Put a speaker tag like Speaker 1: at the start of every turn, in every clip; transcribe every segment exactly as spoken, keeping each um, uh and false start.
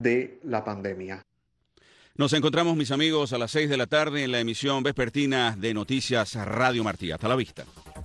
Speaker 1: de la pandemia.
Speaker 2: Nos encontramos, mis amigos, a las seis de la tarde en la emisión vespertina de Noticias Radio Martí. Hasta la vista.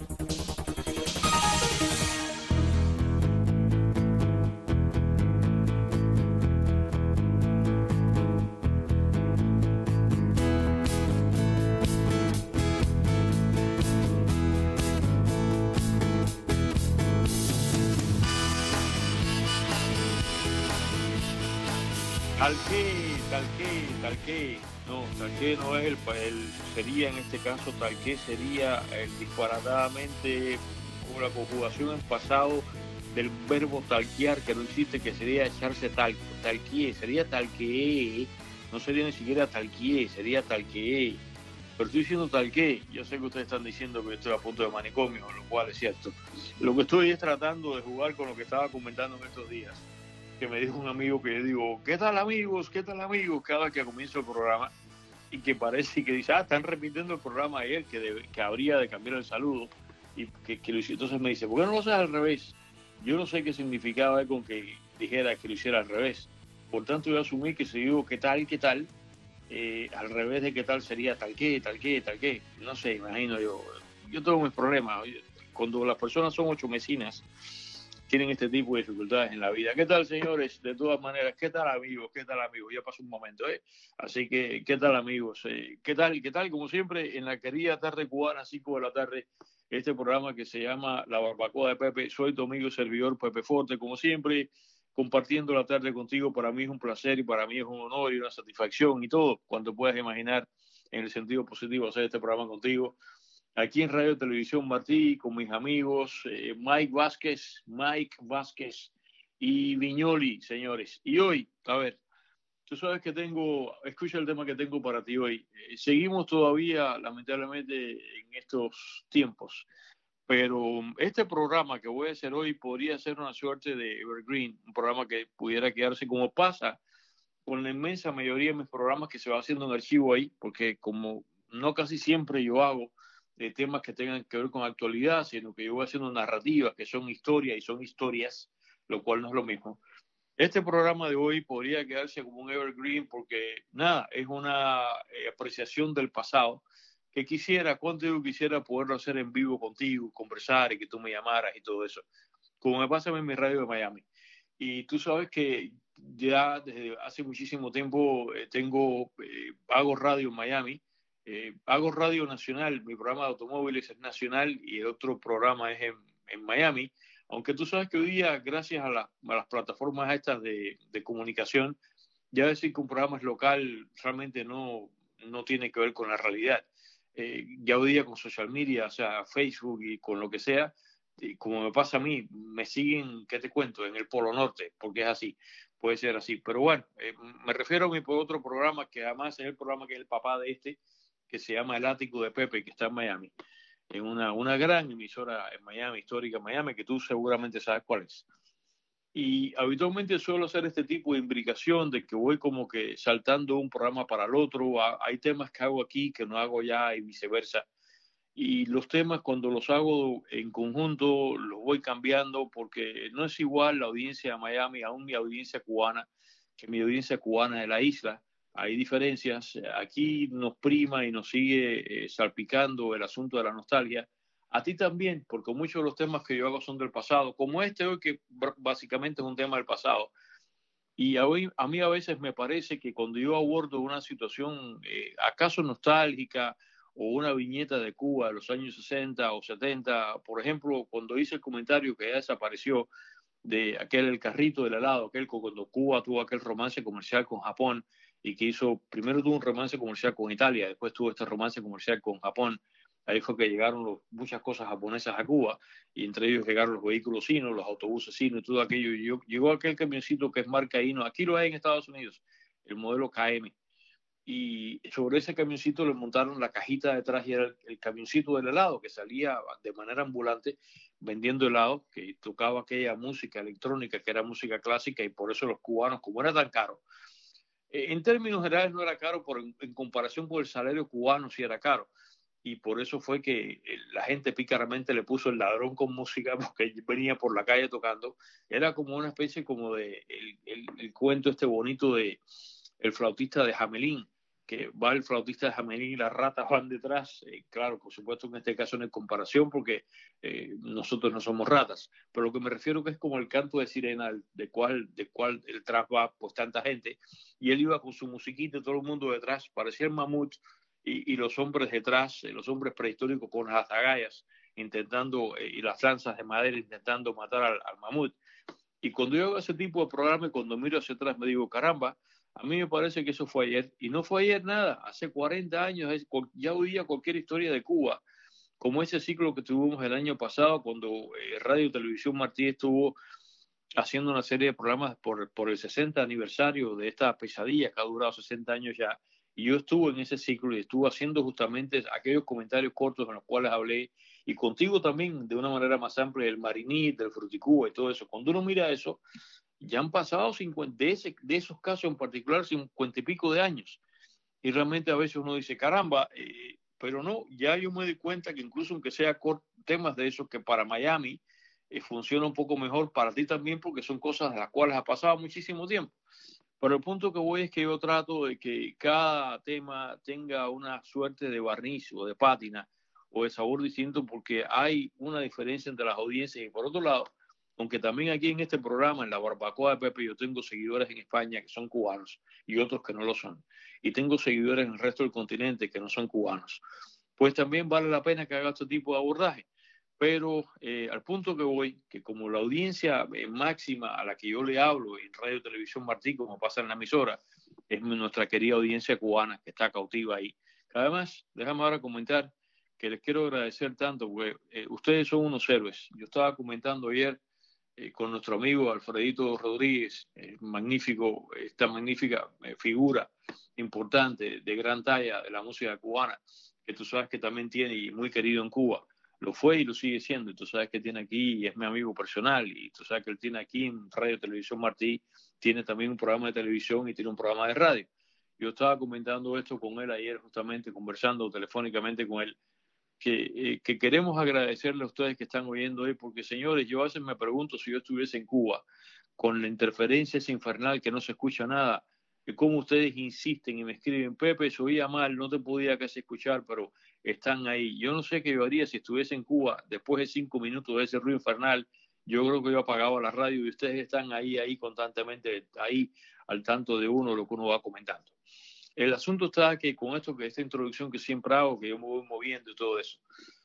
Speaker 3: Talqué, Talqué, Talqué, no, Talqué no es el, el, sería en este caso, Talqué sería el disparatadamente, o la conjugación en pasado del verbo talquear, que no existe, que sería echarse talco, talqué, sería talqué, no sería ni siquiera talqué, sería talqué, pero estoy diciendo talqué. Yo sé que ustedes están diciendo que estoy a punto de manicomio, lo cual es cierto. Lo que estoy es tratando de jugar con lo que estaba comentando en estos días, que me dijo un amigo que yo digo, ¿qué tal amigos? ¿Qué tal amigos? Cada vez que comienzo el programa, y que parece que dice, ah, están repitiendo el programa ayer, que, debe, que habría de cambiar el saludo, y que, que lo hizo. Entonces me dice, ¿por qué no lo haces al revés? Yo no sé qué significaba con que dijera que lo hiciera al revés. Por tanto, yo asumí que si digo, ¿qué tal, qué tal? Eh, al revés de qué tal sería tal qué, tal qué, tal qué. No sé, imagino yo. Yo tengo mis problemas. Cuando las personas son ocho mesinas, tienen este tipo de dificultades en la vida. ¿Qué tal, señores? De todas maneras, ¿qué tal, amigos? ¿Qué tal, amigos? Ya pasó un momento, ¿eh? Así que, ¿qué tal, amigos? Eh, ¿Qué tal? ¿Qué tal? Como siempre, en la querida tarde cubana, cinco de la tarde, este programa que se llama La Barbacoa de Pepe. Soy tu amigo y servidor Pepe Forte, como siempre, compartiendo la tarde contigo. Para mí es un placer y para mí es un honor y una satisfacción y todo cuanto puedas imaginar en el sentido positivo hacer este programa contigo. Aquí en Radio Televisión Martí, con mis amigos eh, Mike Vázquez, Mike Vázquez y Viñoli, señores. Y hoy, a ver, tú sabes que tengo, escucha el tema que tengo para ti hoy. Eh, seguimos todavía, lamentablemente, en estos tiempos, pero este programa que voy a hacer hoy podría ser una suerte de evergreen, un programa que pudiera quedarse como pasa con la inmensa mayoría de mis programas, que se va haciendo en archivo ahí, porque como no casi siempre yo hago de temas que tengan que ver con actualidad, sino que yo voy haciendo narrativas que son historias y son historias, lo cual no es lo mismo. Este programa de hoy podría quedarse como un evergreen porque, nada, es una eh, apreciación del pasado que quisiera, cuánto yo quisiera poderlo hacer en vivo contigo, conversar y que tú me llamaras y todo eso, como me pasa en mi radio de Miami. Y tú sabes que ya desde hace muchísimo tiempo eh, tengo, eh, hago radio en Miami, eh, hago radio nacional, mi programa de automóviles es nacional y el otro programa es en, en Miami, aunque tú sabes que hoy día, gracias a, la, a las plataformas estas de, de comunicación, ya decir que un programa es local realmente no, no tiene que ver con la realidad. Eh, ya hoy día con social media, o sea, Facebook y con lo que sea, como me pasa a mí, me siguen, ¿qué te cuento?, en el Polo Norte, porque es así, puede ser así. Pero bueno, eh, me refiero a mi otro programa, que además es el programa que es el papá de este, que se llama El Ático de Pepe, que está en Miami, en una, una gran emisora en Miami, histórica en Miami, que tú seguramente sabes cuál es. Y habitualmente suelo hacer este tipo de imbricación de que voy como que saltando un programa para el otro. Hay temas que hago aquí que no hago allá y viceversa. Y los temas cuando los hago en conjunto los voy cambiando porque no es igual la audiencia de Miami, aún mi audiencia cubana, que mi audiencia cubana de la isla. Hay diferencias. Aquí nos prima y nos sigue eh, salpicando el asunto de la nostalgia. A ti también, porque muchos de los temas que yo hago son del pasado, como este hoy que básicamente es un tema del pasado. Y a, hoy, a mí a veces me parece que cuando yo abordo una situación eh, acaso nostálgica o una viñeta de Cuba de los años sesenta o setenta, por ejemplo, cuando hice el comentario que ya desapareció de aquel el carrito del helado, aquel cuando Cuba tuvo aquel romance comercial con Japón y que hizo, primero tuvo un romance comercial con Italia, después tuvo este romance comercial con Japón. Ahí fue que llegaron los, muchas cosas japonesas a Cuba, y entre ellos llegaron los vehículos chinos, los autobuses chinos y todo aquello. Y yo, llegó aquel camioncito que es marca Hino, aquí lo hay en Estados Unidos, el modelo K M. Y sobre ese camioncito le montaron la cajita detrás y era el, el camioncito del helado que salía de manera ambulante vendiendo helado, que tocaba aquella música electrónica que era música clásica, y por eso los cubanos, como era tan caro, eh, en términos generales no era caro, pero en, en comparación con el salario cubano sí era caro. y por eso fue que la gente pícaramente le puso el ladrón con música, porque venía por la calle tocando. Era como una especie como de el, el, el cuento este bonito de el flautista de Hamelín, que va el flautista de Hamelín y las ratas van detrás. Eh, claro, por supuesto, en este caso no hay comparación porque eh, nosotros no somos ratas, pero lo que me refiero que es como el canto de sirena de cual, de cual el tras va pues tanta gente, y él iba con su musiquita y todo el mundo detrás, parecía el mamut, y, y los hombres detrás, eh, los hombres prehistóricos con las azagallas intentando, eh, y las lanzas de madera intentando matar al, al mamut. Y cuando yo hago ese tipo de programa y cuando miro hacia atrás me digo, caramba, a mí me parece que eso fue ayer. Y no fue ayer nada, hace cuarenta años ya oía cualquier historia de Cuba, como ese ciclo que tuvimos el año pasado cuando eh, Radio Televisión Martí estuvo haciendo una serie de programas por, por el sesenta aniversario de esta pesadilla que ha durado sesenta años ya. Y yo estuve en ese ciclo y estuve haciendo justamente aquellos comentarios cortos en los cuales hablé, y contigo también de una manera más amplia del Marini, del Fruticuba y todo eso. Cuando uno mira eso, ya han pasado cincuenta, de, ese, de esos casos en particular cincuenta y pico de años. Y realmente a veces uno dice, caramba, eh, pero no, ya yo me doy cuenta que incluso aunque sea temas de esos que para Miami eh, funciona un poco mejor, para ti también, porque son cosas de las cuales ha pasado muchísimo tiempo. Pero el punto que voy es que yo trato de que cada tema tenga una suerte de barniz o de pátina o de sabor distinto, porque hay una diferencia entre las audiencias. Y por otro lado, aunque también aquí en este programa, en la Barbacoa de Pepe, yo tengo seguidores en España que son cubanos y otros que no lo son, y tengo seguidores en el resto del continente que no son cubanos, pues también vale la pena que haga este tipo de abordaje. Pero eh, al punto que voy, que como la audiencia eh, máxima a la que yo le hablo en Radio Televisión Martí, como pasa en la emisora, es nuestra querida audiencia cubana que está cautiva ahí. Además, déjame ahora comentar que les quiero agradecer tanto, porque eh, ustedes son unos héroes. Yo estaba comentando ayer eh, con nuestro amigo Alfredito Rodríguez, eh, magnífico, esta magnífica eh, figura importante, de gran talla de la música cubana, que tú sabes que también tiene y muy querido en Cuba. Lo fue y lo sigue siendo, y tú sabes que tiene aquí, y es mi amigo personal, y tú sabes que él tiene aquí en Radio Televisión Martí, tiene también un programa de televisión y tiene un programa de radio. Yo estaba comentando esto con él ayer, justamente conversando telefónicamente con él, que, eh, que queremos agradecerle a ustedes que están oyendo hoy, porque señores, yo a veces me pregunto si yo estuviese en Cuba, con la interferencia esa infernal que no se escucha nada, que como ustedes insisten y me escriben, Pepe, se oía mal, no te podía casi escuchar, pero están ahí. Yo no sé qué yo haría si estuviese en Cuba después de cinco minutos de ese ruido infernal. Yo creo que yo apagaba la radio y ustedes están ahí, ahí constantemente, ahí al tanto de uno, lo que uno va comentando. El asunto está que con esto, que esta introducción que siempre hago, que yo me voy moviendo y todo eso,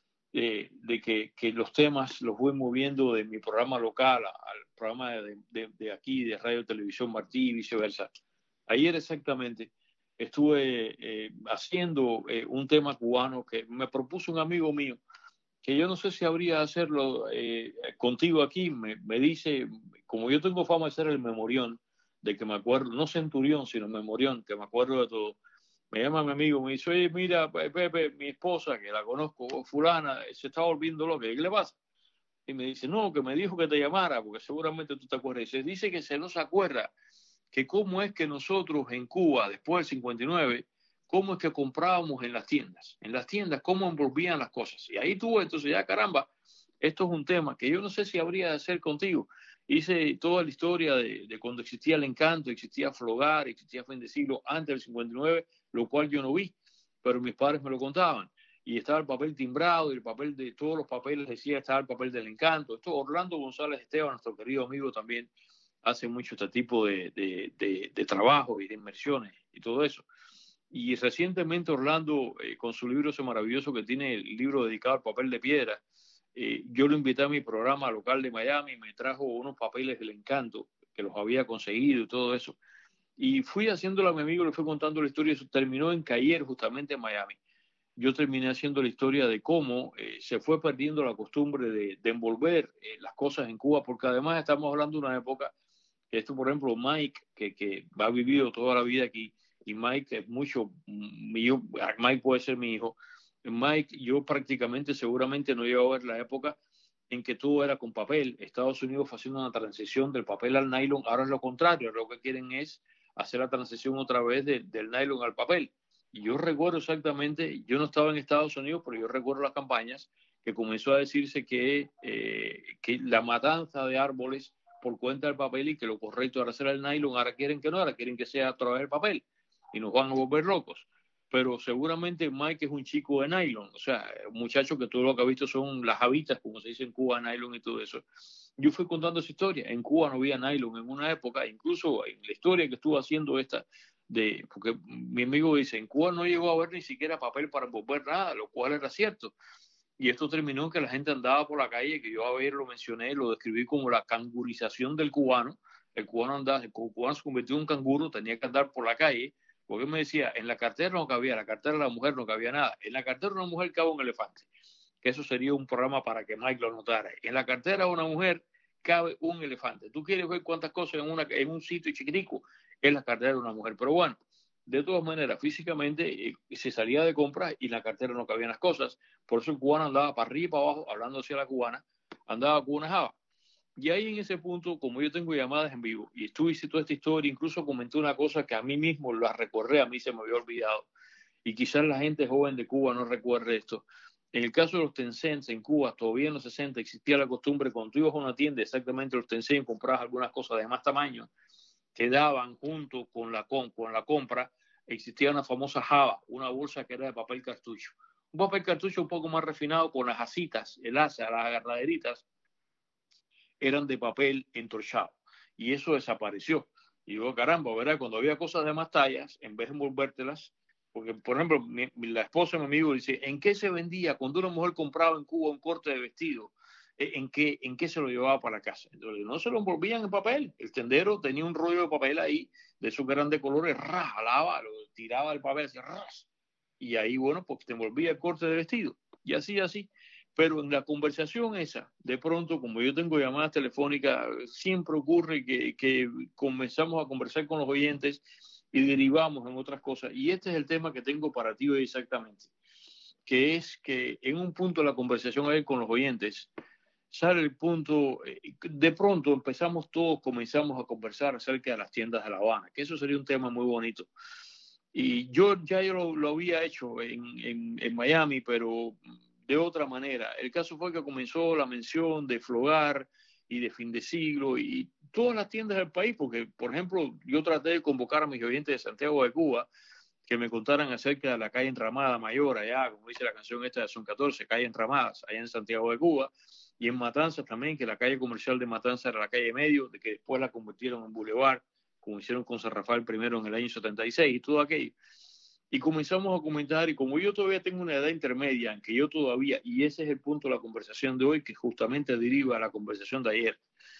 Speaker 3: eh, de que, que los temas los voy moviendo de mi programa local al programa de, de, de aquí, de Radio Televisión Martí y viceversa. Ayer exactamente estuve eh, haciendo eh, un tema cubano que me propuso un amigo mío, que yo no sé si habría de hacerlo eh, contigo aquí. Me, me dice, como yo tengo fama de ser el memorión, de que me acuerdo, no centurión, sino memorión, que me acuerdo de todo. Me llama mi amigo, me dice, oye, mira, Pepe, mi esposa, que la conozco, fulana, se está volviendo loca. ¿Qué le pasa? Y me dice, no, que me dijo que te llamara, porque seguramente tú te acuerdas. Y se dice que se nos acuerda que cómo es que nosotros en Cuba, después del cincuenta y nueve, cómo es que comprábamos en las tiendas. En las tiendas, cómo envolvían las cosas. Y ahí tú, entonces ya, caramba, esto es un tema que yo no sé si habría de hacer contigo. Hice toda la historia de, de cuando existía el Encanto, existía Flogar, existía Fin de Siglo antes del cincuenta y nueve, lo cual yo no vi, pero mis padres me lo contaban. Y estaba el papel timbrado y el papel de todos los papeles, decía, estaba el papel del Encanto. Esto Orlando González Esteban, nuestro querido amigo, también hace mucho este tipo de, de, de, de trabajo y de inversiones y todo eso. Y recientemente Orlando, eh, con su libro ese maravilloso que tiene, el libro dedicado al papel de piedra, Eh, yo lo invité a mi programa local de Miami, me trajo unos papeles del Encanto, que los había conseguido y todo eso. Y fui haciéndolo a mi amigo, le fui contando la historia, eso terminó en que ayer, justamente en Miami, yo terminé haciendo la historia de cómo eh, se fue perdiendo la costumbre de, de envolver eh, las cosas en Cuba, porque además estamos hablando de una época, que esto, por ejemplo, Mike, que, que ha vivido toda la vida aquí, y Mike es mucho, mío, Mike puede ser mi hijo. Mike, yo prácticamente seguramente no llevo a ver la época en que todo era con papel. Estados Unidos fue haciendo una transición del papel al nylon, ahora es lo contrario, lo que quieren es hacer la transición otra vez de, del nylon al papel. Y yo recuerdo exactamente, yo no estaba en Estados Unidos, pero yo recuerdo las campañas que comenzó a decirse que, eh, que la matanza de árboles por cuenta del papel y que lo correcto era hacer el nylon, ahora quieren que no, ahora quieren que sea a través del papel y nos van a volver locos. Pero seguramente Mike es un chico de nylon, o sea, un muchacho que todo lo que ha visto son las habitas, como se dice en Cuba, nylon y todo eso. Yo fui contando esa historia, en Cuba no había nylon en una época, incluso en la historia que estuvo haciendo esta, de, porque mi amigo dice, en Cuba no llegó a haber ni siquiera papel para envolver nada, lo cual era cierto. Y esto terminó en que la gente andaba por la calle, que yo a ver lo mencioné, lo describí como la cangurización del cubano. El cubano andaba, el cubano se convirtió en un canguro, tenía que andar por la calle, porque me decía, en la cartera no cabía, en la cartera de la mujer no cabía nada, en la cartera de una mujer cabe un elefante, que eso sería un programa para que Mike lo notara. En la cartera de una mujer cabe un elefante. Tú quieres ver cuántas cosas en, una, en un sitio chiquitico, es la cartera de una mujer. Pero bueno, de todas maneras, físicamente eh, se salía de compras y en la cartera no cabían las cosas. Por eso el cubano andaba para arriba y para abajo, hablando hacia la cubana, andaba con una java. Y ahí en ese punto, como yo tengo llamadas en vivo y estuve hice toda esta historia, incluso comenté una cosa que a mí mismo la recordé, a mí se me había olvidado. Y quizás la gente joven de Cuba no recuerde esto. En el caso de los Tencents en Cuba, todavía en los sesenta existía la costumbre, cuando tú ibas a una tienda, exactamente los Tencents, comprabas algunas cosas de más tamaño, te daban junto con la, con, con la compra, existía una famosa java, una bolsa que era de papel cartucho. Un papel cartucho un poco más refinado con las asitas, el asa, las agarraderitas, eran de papel entorchado. Y eso desapareció. Y digo, caramba, ¿verdad? Cuando había cosas de más tallas, en vez de envolvértelas, porque, por ejemplo, mi, la esposa de mi amigo dice, ¿en qué se vendía cuando una mujer compraba en Cuba un corte de vestido? ¿En qué, en qué se lo llevaba para casa? Entonces, no se lo envolvían en papel. El tendero tenía un rollo de papel ahí, de esos grandes colores, ras, jalaba, lo tiraba el papel, así, ras, y ahí, bueno, pues te envolvía el corte de vestido. Y así, así. Pero en la conversación esa, de pronto, como yo tengo llamadas telefónicas, siempre ocurre que, que comenzamos a conversar con los oyentes y derivamos en otras cosas. Y este es el tema que tengo para ti hoy exactamente, que es que en un punto de la conversación ahí con los oyentes, sale el punto, de pronto empezamos todos, comenzamos a conversar acerca de las tiendas de La Habana, que eso sería un tema muy bonito. Y yo ya yo lo, lo había hecho en, en, en Miami, pero de otra manera. El caso fue que comenzó la mención de Flogar y de Fin de Siglo y todas las tiendas del país, porque, por ejemplo, yo traté de convocar a mis oyentes de Santiago de Cuba que me contaran acerca de la calle Enramada Mayor, allá, como dice la canción esta de Son catorce, calle Enramadas, allá en Santiago de Cuba, y en Matanzas también, que la calle comercial de Matanzas era la calle Medio, de que después la convirtieron en Boulevard, como hicieron con San Rafael primero en el año setenta y seis y todo aquello. Y comenzamos a comentar, y como yo todavía tengo una edad intermedia, en que yo todavía, y ese es el punto de la conversación de hoy, que justamente deriva a la conversación de ayer,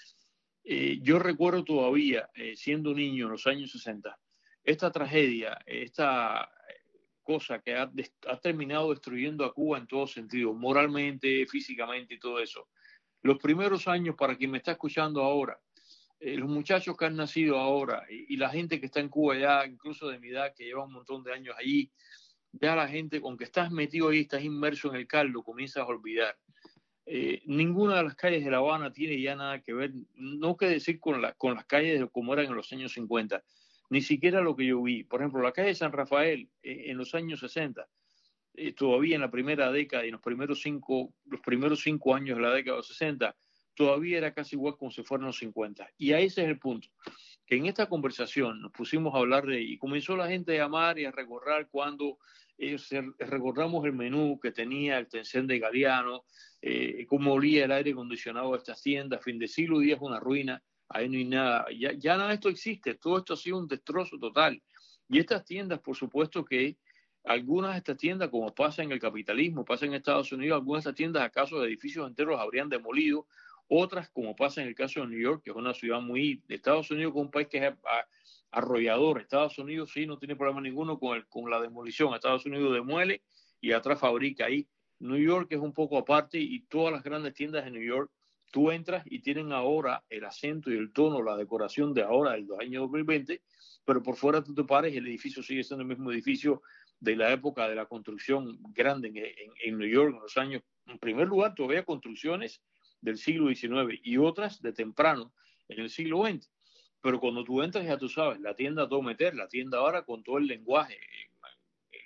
Speaker 3: eh, yo recuerdo todavía, eh, siendo niño en los años sesenta, esta tragedia, esta cosa que ha, ha terminado destruyendo a Cuba en todo sentido, moralmente, físicamente y todo eso. Los primeros años, para quien me está escuchando ahora, eh, los muchachos que han nacido ahora y, y la gente que está en Cuba ya, incluso de mi edad, que lleva un montón de años allí, ya la gente, aunque estás metido ahí, estás inmerso en el caldo, comienzas a olvidar. Eh, ninguna de las calles de La Habana tiene ya nada que ver, no que decir con, la, con las calles de como eran en los años cincuenta, ni siquiera lo que yo vi. Por ejemplo, la calle de San Rafael eh, en los años sesenta, eh, todavía en la primera década y en los primeros cinco, los primeros cinco años de la década de los sesenta, todavía era casi igual como si fueran los cincuenta. Y a ese es el punto, que en esta conversación nos pusimos a hablar de, y comenzó la gente a llamar y a recordar cuando eh, recordamos el menú que tenía el Tencent de Galeano, eh, cómo olía el aire acondicionado de estas tiendas. Fin de siglo día es una ruina, ahí no hay nada, ya, ya nada de esto existe, todo esto ha sido un destrozo total. Y estas tiendas, por supuesto que algunas de estas tiendas, como pasa en el capitalismo, pasa en Estados Unidos, algunas de estas tiendas, acaso de edificios enteros habrían demolido, otras, como pasa en el caso de New York, que es una ciudad muy de Estados Unidos, con un país que es arrollador. Estados Unidos sí no tiene problema ninguno con, el, con la demolición. Estados Unidos demuele y atrás fabrica ahí. New York es un poco aparte y todas las grandes tiendas de New York, tú entras y tienen ahora el acento y el tono, la decoración de ahora, del año dos mil veinte, pero por fuera tú te pares y el edificio sigue siendo el mismo edificio de la época de la construcción grande en, en, en New York, en los años, en primer lugar, todavía construcciones del siglo diecinueve y otras de temprano en el siglo veinte. Pero cuando tú entras, ya tú sabes, la tienda a todo meter, la tienda ahora con todo el lenguaje,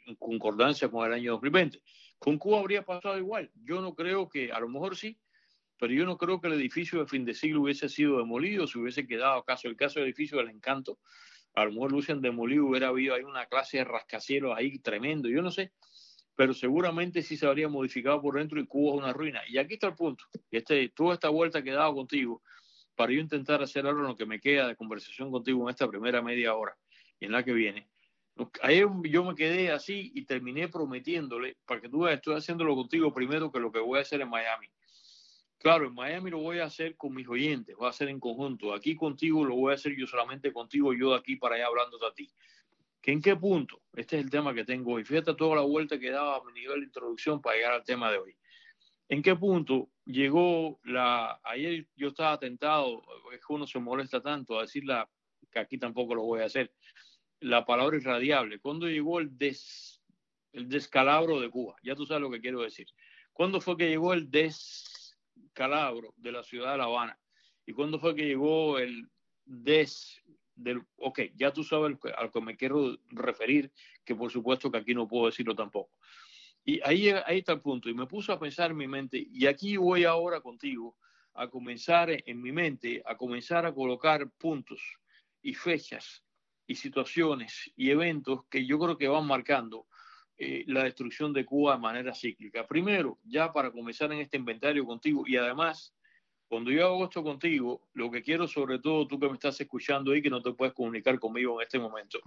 Speaker 3: en concordancia con el año dos mil veinte. Con Cuba habría pasado igual. Yo no creo que, a lo mejor sí, pero yo no creo que el edificio de fin de siglo hubiese sido demolido, si hubiese quedado acaso el caso del edificio del Encanto. A lo mejor lo hubiesen demolido, hubiera habido ahí una clase de rascacielos ahí tremendo, yo no sé, pero seguramente sí se habría modificado por dentro y Cuba es una ruina. Y aquí está el punto, este, toda esta vuelta que he dado contigo, para yo intentar hacer algo en lo que me queda de conversación contigo en esta primera media hora y en la que viene. Ayer yo me quedé así y terminé prometiéndole, para que tú veas, estoy haciéndolo contigo primero que lo que voy a hacer en Miami. Claro, en Miami lo voy a hacer con mis oyentes, voy a hacer en conjunto. Aquí contigo lo voy a hacer yo solamente contigo, yo de aquí para allá hablándote a ti. ¿Que ¿En qué punto? Este es el tema que tengo hoy. Fíjate toda la vuelta que daba a mi nivel de introducción para llegar al tema de hoy. ¿En qué punto llegó la... Ayer yo estaba tentado, es que uno se molesta tanto a decirla, que aquí tampoco lo voy a hacer, la palabra irradiable. ¿Cuándo llegó el, des, el descalabro de Cuba? Ya tú sabes lo que quiero decir. ¿Cuándo fue que llegó el descalabro de la ciudad de La Habana? ¿Y cuándo fue que llegó el des... Del, ok, ya tú sabes a lo que me quiero referir, que por supuesto que aquí no puedo decirlo tampoco. Y ahí, ahí está el punto. Y me puse a pensar en mi mente, y aquí voy ahora contigo a comenzar en mi mente, a comenzar a colocar puntos y fechas y situaciones y eventos que yo creo que van marcando eh, la destrucción de Cuba de manera cíclica. Primero, ya para comenzar en este inventario contigo, y además, cuando yo hago esto contigo, lo que quiero sobre todo, tú que me estás escuchando ahí, que no te puedes comunicar conmigo en este momento,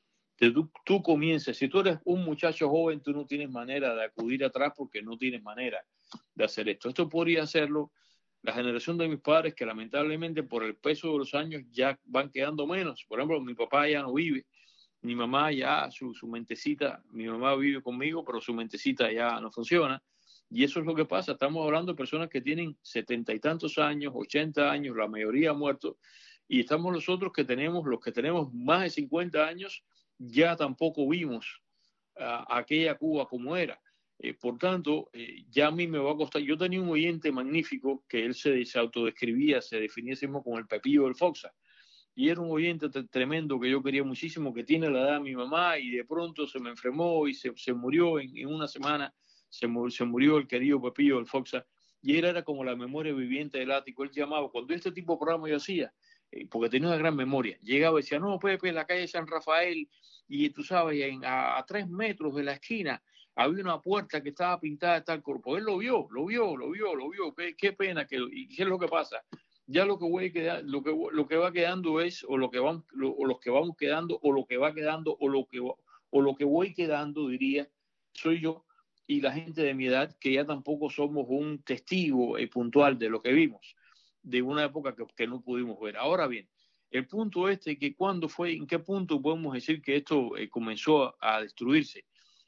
Speaker 3: Tú, tú comiences, si tú eres un muchacho joven, tú no tienes manera de acudir atrás porque no tienes manera de hacer esto. Esto podría hacerlo la generación de mis padres, que lamentablemente por el peso de los años ya van quedando menos. Por ejemplo, mi papá ya no vive, mi mamá ya, su, su mentecita, mi mamá vive conmigo, pero su mentecita ya no funciona. Y eso es lo que pasa. Estamos hablando de personas que tienen setenta y tantos años, ochenta años, la mayoría ha muerto, y estamos nosotros que tenemos, los que tenemos más de cincuenta años, ya tampoco vimos uh, aquella Cuba como era. Eh, por tanto, eh, ya a mí me va a costar. Yo tenía un oyente magnífico que él se, se autodescribía, se definía mismo como el Pepillo del Foxa. Y era un oyente tremendo que yo quería muchísimo, que tiene la edad de mi mamá, y de pronto se me enfermó y se, se murió en, en una semana. Se, se murió el querido Pepillo del Foxa. Y él era como la memoria viviente del ático. Él llamaba, cuando este tipo de programa yo hacía, eh, porque tenía una gran memoria, llegaba y decía, no, Pepe, en la calle San Rafael, y tú sabes, en, a, a tres metros de la esquina había una puerta que estaba pintada de tal cuerpo. Él lo vio, lo vio, lo vio, lo vio. Qué, qué pena. Que, ¿Y qué es lo que pasa? Ya lo que, voy a quedar, lo, que, lo que va quedando es, o lo que van, lo, o los que vamos quedando, o lo que va quedando, o lo que, o lo que voy quedando, diría, soy yo y la gente de mi edad, que ya tampoco somos un testigo eh, puntual de lo que vimos, de una época que, que no pudimos ver. Ahora bien, el punto este, que cuándo fue, en qué punto podemos decir que esto eh, comenzó a, a destruirse.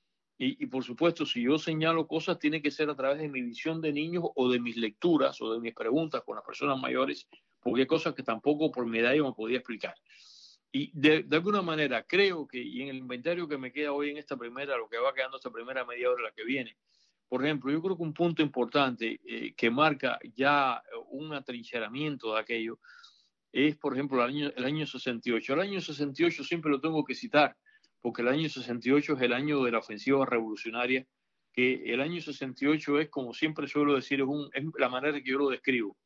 Speaker 3: Y, y por supuesto, si yo señalo cosas, tiene que ser a través de mi visión de niños o de mis lecturas o de mis preguntas con las personas mayores, porque hay cosas que tampoco por mi edad yo me podía explicar. Y de, de alguna manera creo que, y en el inventario que me queda hoy en esta primera, lo que va quedando esta primera media hora, la que viene, por ejemplo, yo creo que un punto importante eh, que marca ya un atrincheramiento de aquello es, por ejemplo, el año, el año sesenta y ocho. El año sesenta y ocho siempre lo tengo que citar, porque el año sesenta y ocho es el año de la ofensiva revolucionaria, que el año sesenta y ocho es, como siempre suelo decir, es, un, es la manera que yo lo describo.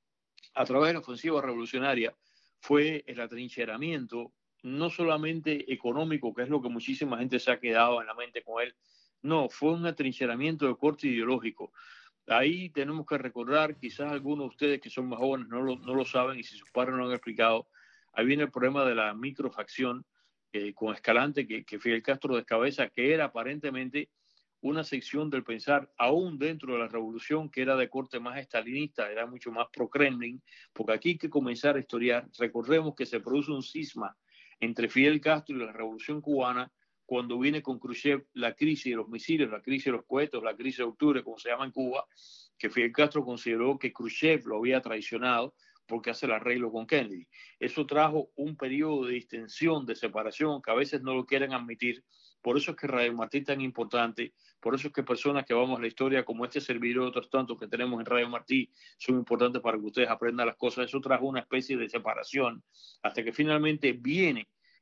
Speaker 3: A través de la ofensiva revolucionaria fue el atrincheramiento, no solamente económico, que es lo que muchísima gente se ha quedado en la mente con él, no, fue un atrincheramiento de corte ideológico. Ahí tenemos que recordar, quizás algunos de ustedes que son más jóvenes no lo, no lo saben, y si sus padres no lo han explicado, ahí viene el problema de la microfacción eh, con Escalante, que, que Fidel Castro descabeza, que era aparentemente una sección del pensar aún dentro de la revolución que era de corte más estalinista, era mucho más pro-Kremlin, porque aquí hay que comenzar a historiar. Recordemos que se produce un cisma entre Fidel Castro y la revolución cubana cuando viene con Khrushchev la crisis de los misiles, la crisis de los cohetes, la crisis de octubre, como se llama en Cuba, que Fidel Castro consideró que Khrushchev lo había traicionado porque hace el arreglo con Kennedy. Eso trajo un periodo de distensión, de separación, que a veces no lo quieren admitir. Por eso es que Radio Martí es tan importante, por eso es que personas que vamos a la historia, como este servidor y otros tantos que tenemos en Radio Martí, son importantes para que ustedes aprendan las cosas. Eso trajo una especie de separación, hasta que finalmente viene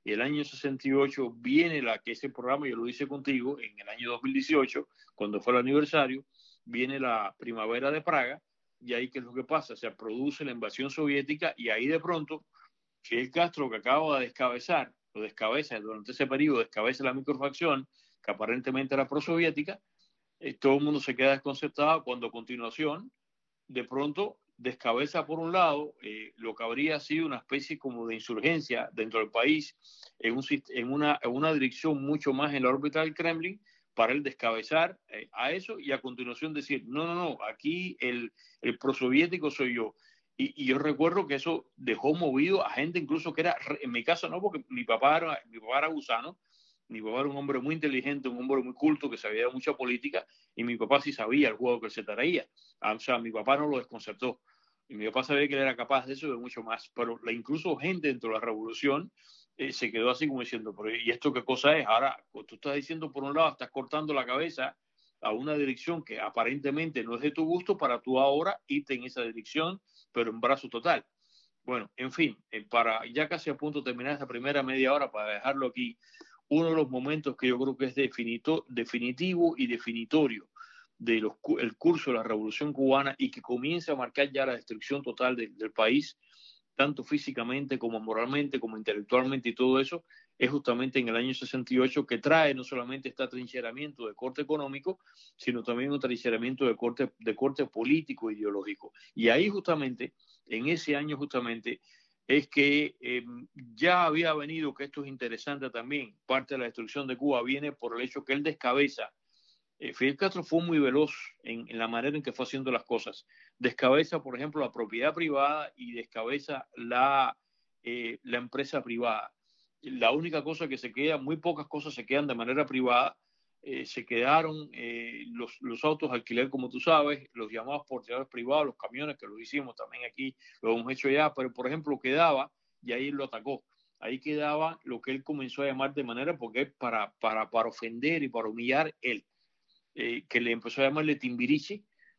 Speaker 3: y el año sesenta y ocho viene la que ese programa, yo lo hice contigo en el año dos mil dieciocho, cuando fue el aniversario, viene la primavera de Praga, y ahí ¿qué es lo que pasa? Se produce la invasión soviética y ahí de pronto Fidel Castro, que acaba de descabezar, o descabeza, durante ese periodo descabeza la microfracción, que aparentemente era prosoviética, eh, todo el mundo se queda desconcertado cuando a continuación, de pronto, descabeza por un lado eh, lo que habría sido una especie como de insurgencia dentro del país, en, un, en, una, en una dirección mucho más en la órbita del Kremlin, para él descabezar eh, a eso y a continuación decir, no, no, no, aquí el, el prosoviético soy yo. Y, y yo recuerdo que eso dejó movido a gente incluso que era, en mi caso no, porque mi papá era, mi papá era gusano, mi papá era un hombre muy inteligente, un hombre muy culto que sabía de mucha política, y mi papá sí sabía el juego que él se traía. O sea, mi papá no lo desconcertó. Y mi papá sabía que él era capaz de eso y de mucho más. Pero la, incluso gente dentro de la revolución eh, se quedó así como diciendo, pero ¿y esto qué cosa es? Ahora, tú estás diciendo por un lado, estás cortando la cabeza a una dirección que aparentemente no es de tu gusto para tú ahora irte en esa dirección, pero en brazo total. Bueno, en fin, eh, para ya casi a punto de terminar esta primera media hora, para dejarlo aquí, uno de los momentos que yo creo que es definito, definitivo y definitorio del de curso de la Revolución Cubana y que comienza a marcar ya la destrucción total de, del país, tanto físicamente como moralmente, como intelectualmente y todo eso, es justamente en el año sesenta y ocho, que trae no solamente este atrincheramiento de corte económico, sino también un atrincheramiento de corte, de corte político e ideológico. Y ahí justamente, en ese año justamente, es que eh, ya había venido, que esto es interesante también, parte de la destrucción de Cuba viene por el hecho que él descabeza. Eh, Fidel Castro fue muy veloz en, en la manera en que fue haciendo las cosas. Descabeza, por ejemplo, la propiedad privada y descabeza la, eh, la empresa privada. La única cosa que se queda, muy pocas cosas se quedan de manera privada. Eh, se quedaron eh, los, los autos de alquiler, como tú sabes, los llamados porteadores privados, los camiones, que lo hicimos también aquí, lo hemos hecho ya, pero por ejemplo quedaba, y ahí lo atacó, ahí quedaba lo que él comenzó a llamar de manera, porque para, para, para ofender y para humillar él, eh, que le empezó a llamarle Timbiriche,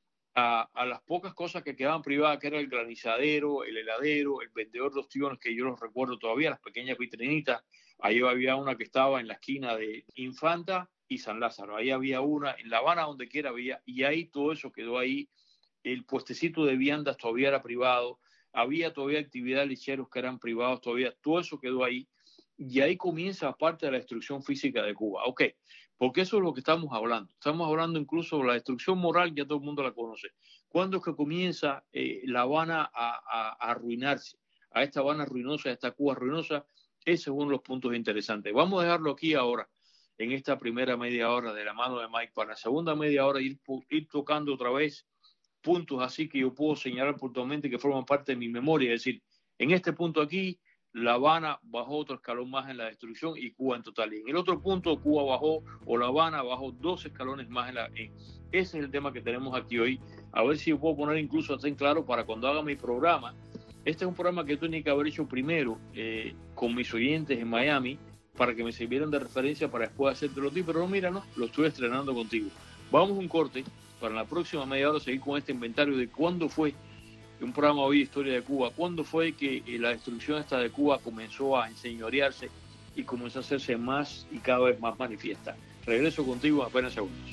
Speaker 3: a, a las pocas cosas que quedaban privadas, que era el granizadero, el heladero, el vendedor de ostiones, que yo los recuerdo todavía, las pequeñas vitrinitas. Ahí había una que estaba en la esquina de Infanta y San Lázaro, ahí había una, en La Habana, donde quiera había, y ahí todo eso quedó ahí. El puestecito de viandas todavía era privado, había todavía actividad de licheros que eran privados todavía, todo eso quedó ahí, y ahí comienza parte de la destrucción física de Cuba. Ok, porque eso es lo que estamos hablando. Estamos hablando incluso de la destrucción moral, ya todo el mundo la conoce. ¿Cuándo es que comienza eh, La Habana a, a, a arruinarse? A esta Habana ruinosa, a esta Cuba ruinosa, ese es uno de los puntos interesantes. Vamos a dejarlo aquí ahora, en esta primera media hora de la mano de Mike, para la segunda media hora ir, ir tocando otra vez puntos así que yo puedo señalar puntualmente que forman parte de mi memoria. Es decir, en este punto aquí, La Habana bajó otro escalón más en la destrucción y Cuba en total. Y en el otro punto, Cuba bajó, o La Habana bajó dos escalones más en la... En, ese es el tema que tenemos aquí hoy. A ver si yo puedo poner incluso así en claro para cuando haga mi programa. Este es un programa que yo tenía que haber hecho primero eh, con mis oyentes en Miami para que me sirvieran de referencia para después hacértelo a ti, pero no, mira, no, lo estoy estrenando contigo. Vamos a un corte para la próxima media hora seguir con este inventario de cuándo fue un programa hoy de historia de Cuba, cuándo fue que eh, la destrucción esta de Cuba comenzó a enseñorearse y comenzó a hacerse más y cada vez más manifiesta. Regreso contigo en apenas segundos.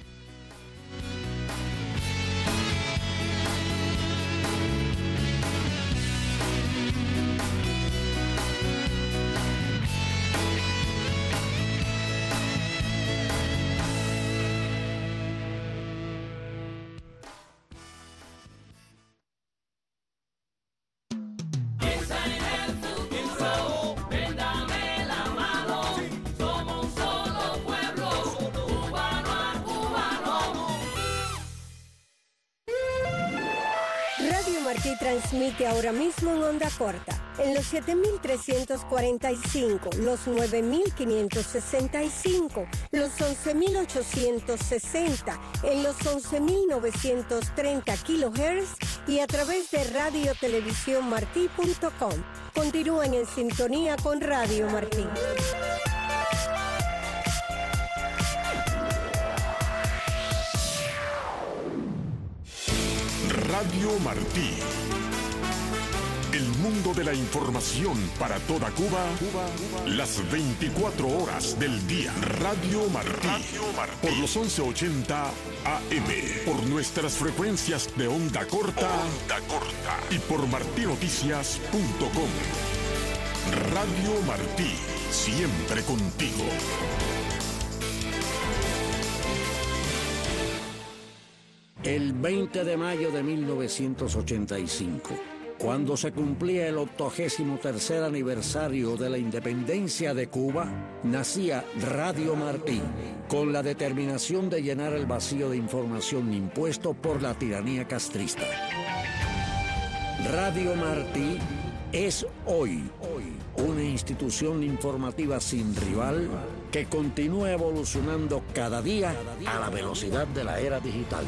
Speaker 1: Transmite ahora mismo en onda corta, en los siete mil trescientos cuarenta y cinco, los nueve mil quinientos sesenta y cinco, los once mil ochocientos sesenta, en los once mil novecientos treinta kilohertz y a través de radio televisión martí punto com. Continúen en sintonía con Radio Martí.
Speaker 4: Radio Martí, el mundo de la información para toda Cuba, Cuba, Cuba. Las veinticuatro horas del día. Radio Martí. Radio Martí. Por los once ochenta A M. Por nuestras frecuencias de onda corta. Onda corta. Y por martí noticias punto com. Radio Martí. Siempre contigo.
Speaker 5: El veinte de mayo de mil novecientos ochenta y cinco, cuando se cumplía el octogésimo tercer aniversario de la independencia de Cuba, nacía Radio Martí, con la determinación de llenar el vacío de información impuesto por la tiranía castrista. Radio Martí es hoy, hoy una institución informativa sin rival que continúa evolucionando cada día a la velocidad de la era digital.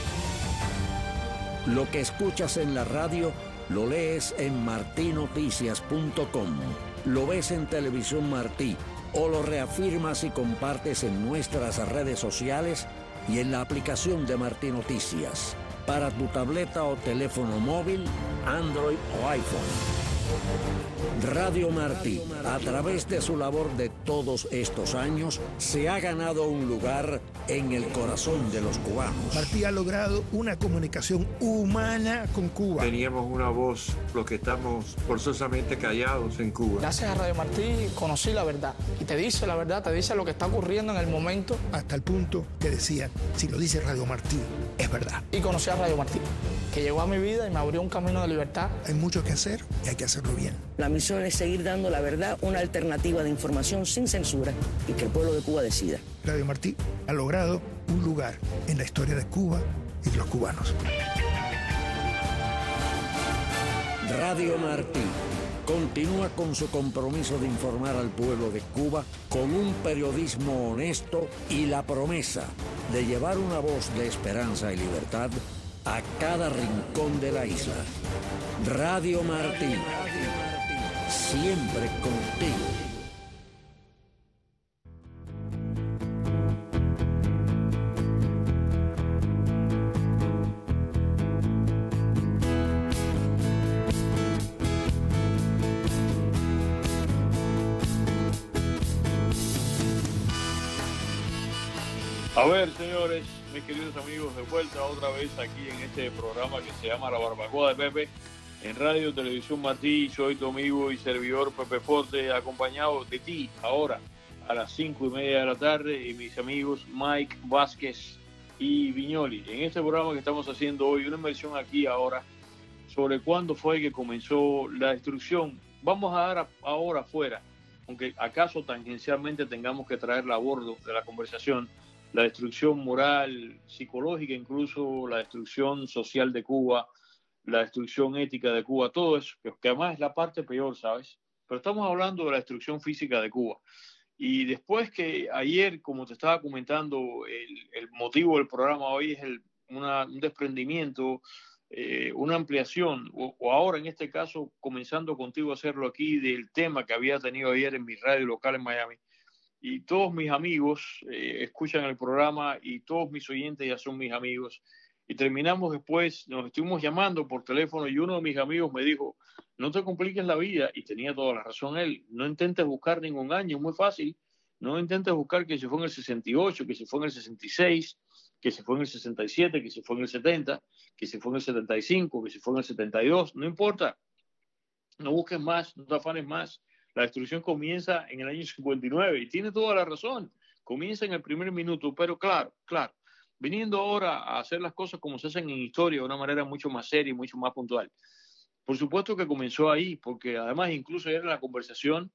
Speaker 5: Lo que escuchas en la radio, lo lees en martí noticias punto com, lo ves en Televisión Martí o lo reafirmas y compartes en nuestras redes sociales y en la aplicación de Martí Noticias para tu tableta o teléfono móvil, Android o iPhone. Radio Martí, a través de su labor de todos estos años, se ha ganado un lugar en el corazón de los cubanos.
Speaker 6: Martí ha logrado una comunicación humana con Cuba.
Speaker 7: Teníamos una voz, los que estamos forzosamente callados en Cuba.
Speaker 8: Gracias a Radio Martí conocí la verdad. Y te dice la verdad, te dice lo que está ocurriendo en el momento.
Speaker 6: Hasta el punto que decían, si lo dice Radio Martí, es verdad.
Speaker 8: Y conocí a Radio Martí, que llegó a mi vida y me abrió un camino de libertad.
Speaker 6: Hay mucho que hacer y hay que hacerlo bien.
Speaker 9: La misión es seguir dando la verdad, una alternativa de información sin censura y que el pueblo de Cuba decida.
Speaker 6: Radio Martí ha logrado un lugar en la historia de Cuba y de los cubanos.
Speaker 5: Radio Martí continúa con su compromiso de informar al pueblo de Cuba con un periodismo honesto y la promesa de llevar una voz de esperanza y libertad a cada rincón de la isla. Radio Martí, siempre contigo.
Speaker 3: A ver, señores, mis queridos amigos, de vuelta otra vez aquí en este programa que se llama La Barbacoa de Pepe, en Radio Televisión Martí. Soy tu amigo y servidor Pepe Forte, acompañado de ti ahora a las cinco y media de la tarde, y mis amigos Mike Vázquez y Viñoli. En este programa que estamos haciendo hoy, una inversión aquí ahora sobre cuándo fue que comenzó la destrucción. Vamos a dar ahora afuera, aunque acaso tangencialmente tengamos que traerla a bordo de la conversación, la destrucción moral, psicológica, incluso la destrucción social de Cuba, la destrucción ética de Cuba, todo eso, que, que además es la parte peor, ¿sabes? Pero estamos hablando de la destrucción física de Cuba. Y después que ayer, como te estaba comentando, el, el motivo del programa hoy es el, una, un desprendimiento, eh, una ampliación, o, o ahora en este caso, comenzando contigo a hacerlo aquí, del tema que había tenido ayer en mi radio local en Miami. Y todos mis amigos eh, escuchan el programa y todos mis oyentes ya son mis amigos. Y terminamos después, nos estuvimos llamando por teléfono y uno de mis amigos me dijo, no te compliques la vida, y tenía toda la razón él, no intentes buscar ningún año, es muy fácil, no intentes buscar que se fue en el sesenta y ocho, que se fue en el sesenta y seis, que se fue en el sesenta y siete, que se fue en el setenta, que se fue en el setenta y cinco, que se fue en el setenta y dos, no importa, no busques más, no te afanes más. La destrucción comienza en el año cincuenta y nueve y tiene toda la razón. Comienza en el primer minuto, pero claro, claro, viniendo ahora a hacer las cosas como se hacen en historia de una manera mucho más seria y mucho más puntual. Por supuesto que comenzó ahí, porque además incluso ayer en la conversación,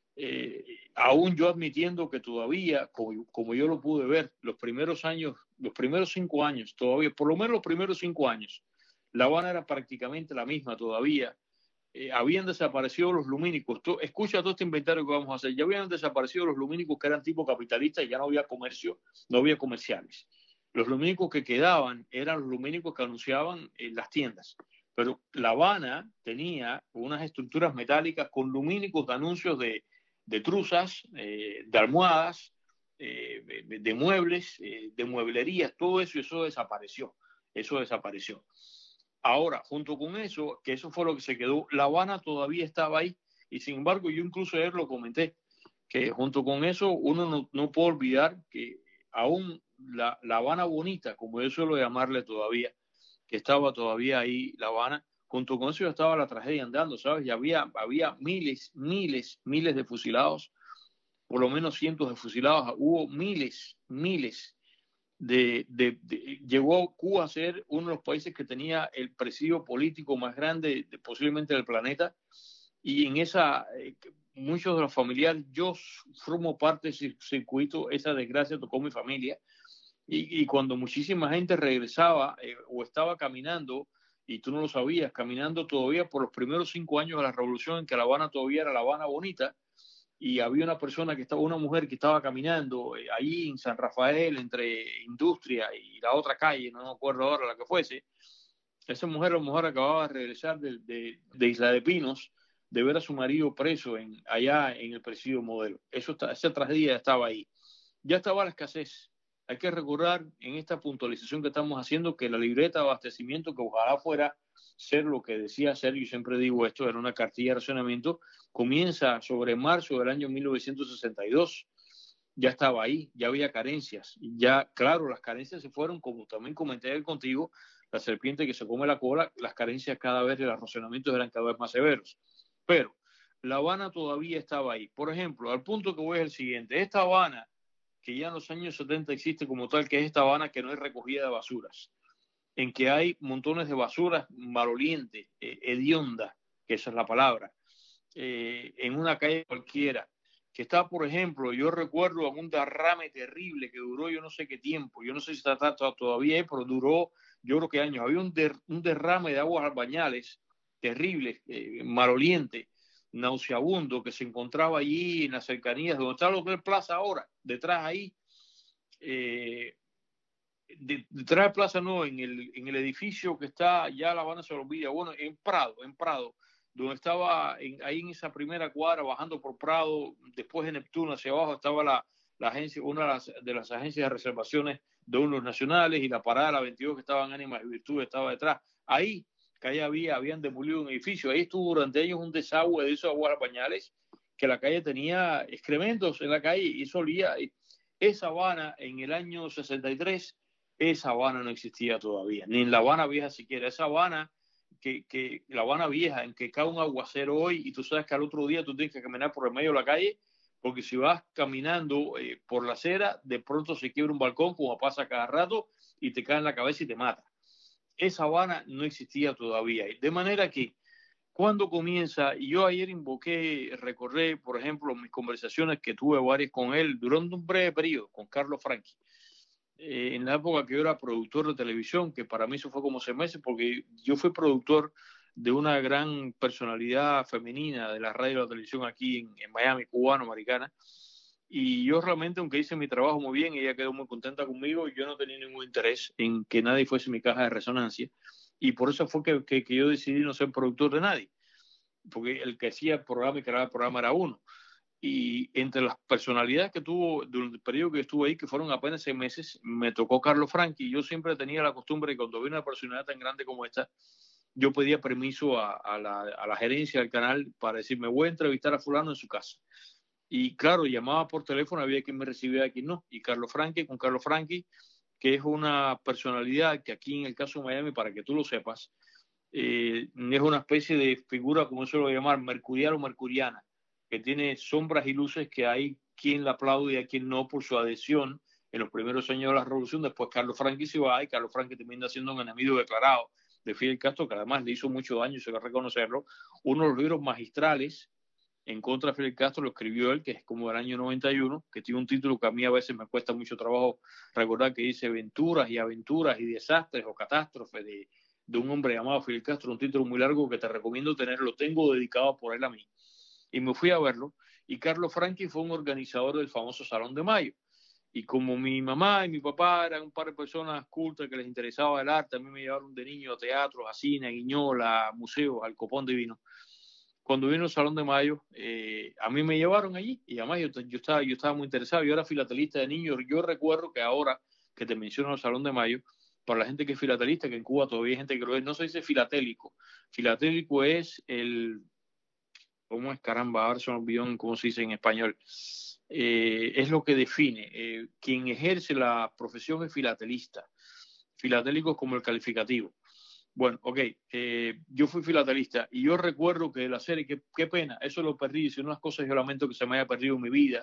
Speaker 3: eh, aún yo admitiendo que todavía, como, como yo lo pude ver, los primeros años, los primeros cinco años, todavía, por lo menos los primeros cinco años, La Habana era prácticamente la misma todavía. Eh, habían desaparecido los lumínicos. Tú, escucha todo este inventario que vamos a hacer. Ya habían desaparecido los lumínicos que eran tipo capitalistas y ya no había comercio, no había comerciales. Los lumínicos que quedaban eran los lumínicos que anunciaban en las tiendas. Pero La Habana tenía unas estructuras metálicas con lumínicos de anuncios de, de truzas, eh, de almohadas, eh, de, de muebles, eh, de mueblerías, todo eso, y eso desapareció. Eso desapareció. Ahora, junto con eso, que eso fue lo que se quedó, La Habana todavía estaba ahí, y sin embargo yo incluso ayer lo comenté, que junto con eso uno no, no puede olvidar que aún la, la Habana bonita, como yo suelo llamarle todavía, que estaba todavía ahí La Habana, junto con eso ya estaba la tragedia andando, ¿sabes? Y había, había miles, miles, miles de fusilados, por lo menos cientos de fusilados, hubo miles, miles de, de, de, llegó Cuba a ser uno de los países que tenía el presidio político más grande de, posiblemente del planeta, y en esa, eh, muchos de los familiares, yo formo parte de ese circuito, esa desgracia tocó mi familia, y, y cuando muchísima gente regresaba eh, o estaba caminando, y tú no lo sabías, caminando todavía por los primeros cinco años de la revolución, en que La Habana todavía era La Habana bonita, y había una persona que estaba, una mujer que estaba caminando eh, ahí en San Rafael, entre Industria y la otra calle, no me acuerdo ahora la que fuese. Esa mujer a lo mejor acababa de regresar de, de, de Isla de Pinos, de ver a su marido preso en, allá en el presidio Modelo. Eso, esa tragedia estaba ahí. Ya estaba la escasez. Hay que recordar en esta puntualización que estamos haciendo que la libreta de abastecimiento, que ojalá fuera ser lo que decía ser, yo siempre digo esto, era una cartilla de racionamiento, comienza sobre marzo del año mil novecientos sesenta y dos. Ya estaba ahí, ya había carencias. Ya, claro, las carencias se fueron, como también comenté contigo, la serpiente que se come la cola, las carencias cada vez de los racionamientos eran cada vez más severos. Pero La Habana todavía estaba ahí. Por ejemplo, al punto que voy es el siguiente. Esta Habana, que ya en los años setenta existe como tal, que es esta Habana que no hay recogida de basuras, en que hay montones de basuras malolientes, eh, hedionda, que esa es la palabra, eh, en una calle cualquiera, que está, por ejemplo, yo recuerdo un derrame terrible que duró yo no sé qué tiempo, yo no sé si está, está todavía, pero duró yo creo que años. Había un, der, un derrame de aguas albañales terrible, eh, maloliente, nauseabundo, que se encontraba allí en las cercanías donde está lo que es Plaza ahora, detrás ahí, eh, de, detrás de Plaza no, en el, en el edificio que está ya La Habana se lo olvida, bueno, en Prado, en Prado, donde estaba en, ahí en esa primera cuadra, bajando por Prado, después de Neptuno hacia abajo estaba la, la agencia, una de las, de las agencias de reservaciones de unos nacionales, y la parada de la veintidós que estaba en Ánimas y Virtud estaba detrás. Ahí, que ahí había, habían demolido un edificio, ahí estuvo durante años un desagüe de esos aguas pañales, que la calle tenía excrementos en la calle y solía. Esa Habana en el año sesenta y tres, esa Habana no existía todavía, ni en La Habana Vieja siquiera. Esa Habana, que, que La Habana Vieja, en que cae un aguacero hoy y tú sabes que al otro día tú tienes que caminar por el medio de la calle, porque si vas caminando eh, por la acera, de pronto se quiebra un balcón, como pasa cada rato, y te cae en la cabeza y te mata. Esa Habana no existía todavía. De manera que cuando comienza, y yo ayer invoqué, recordé, por ejemplo, mis conversaciones que tuve varias con él durante un breve periodo, con Carlos Franchi, eh, en la época que yo era productor de televisión, que para mí eso fue como seis meses, porque yo fui productor de una gran personalidad femenina de la radio y la televisión aquí en, en Miami, cubano-americana, y yo realmente, aunque hice mi trabajo muy bien, ella quedó muy contenta conmigo, y yo no tenía ningún interés en que nadie fuese mi caja de resonancia, y por eso fue que, que, que yo decidí no ser productor de nadie, porque el que hacía el programa y creaba el programa era uno. Y entre las personalidades que tuvo durante el periodo que estuve ahí, que fueron apenas seis meses, me tocó Carlos Franchi, y yo siempre tenía la costumbre de cuando había una personalidad tan grande como esta, yo pedía permiso a, a, la, a la gerencia del canal para decir, me voy a entrevistar a fulano en su casa. Y claro, llamaba por teléfono, había quien me recibía y quien no. Y Carlos Franchi, con Carlos Franchi, que es una personalidad que aquí en el caso de Miami, para que tú lo sepas, eh, es una especie de figura, como se lo voy a llamar, mercurial o mercuriana, que tiene sombras y luces, que hay quien la aplaude y hay quien no por su adhesión en los primeros años de la revolución. Después Carlos Franchi se va, y Carlos Franchi termina siendo un enemigo declarado de Fidel Castro, que además le hizo mucho daño, y se va a reconocerlo. Uno de los libros magistrales en contra de Fidel Castro lo escribió él, que es como del año noventa y uno, que tiene un título que a mí a veces me cuesta mucho trabajo recordar, que dice Venturas y Aventuras y Desastres o Catástrofes de, de un hombre llamado Fidel Castro, un título muy largo que te recomiendo tener, lo tengo dedicado por él a mí. Y me fui a verlo, y Carlos Franchi fue un organizador del famoso Salón de Mayo. Y como mi mamá y mi papá eran un par de personas cultas que les interesaba el arte, a mí me llevaron de niño a teatros, a cine, a Guiñola, a museos, al Copón Divino. Cuando vino el Salón de Mayo, eh, a mí me llevaron allí, y además yo, yo, estaba, yo estaba muy interesado. Yo era filatelista de niño. Yo recuerdo que ahora que te menciono el Salón de Mayo, para la gente que es filatelista, que en Cuba todavía hay gente que lo es, no se dice filatélico. Filatélico es el, ¿cómo es? Caramba, ahora se me olvidó cómo se dice en español. Eh, es lo que define. Eh, quien ejerce la profesión es filatelista. Filatélico es como el calificativo. Bueno, ok, eh, yo fui filatelista y yo recuerdo que la serie, qué, qué pena, eso lo perdí, es una de las cosas que yo lamento que se me haya perdido en mi vida,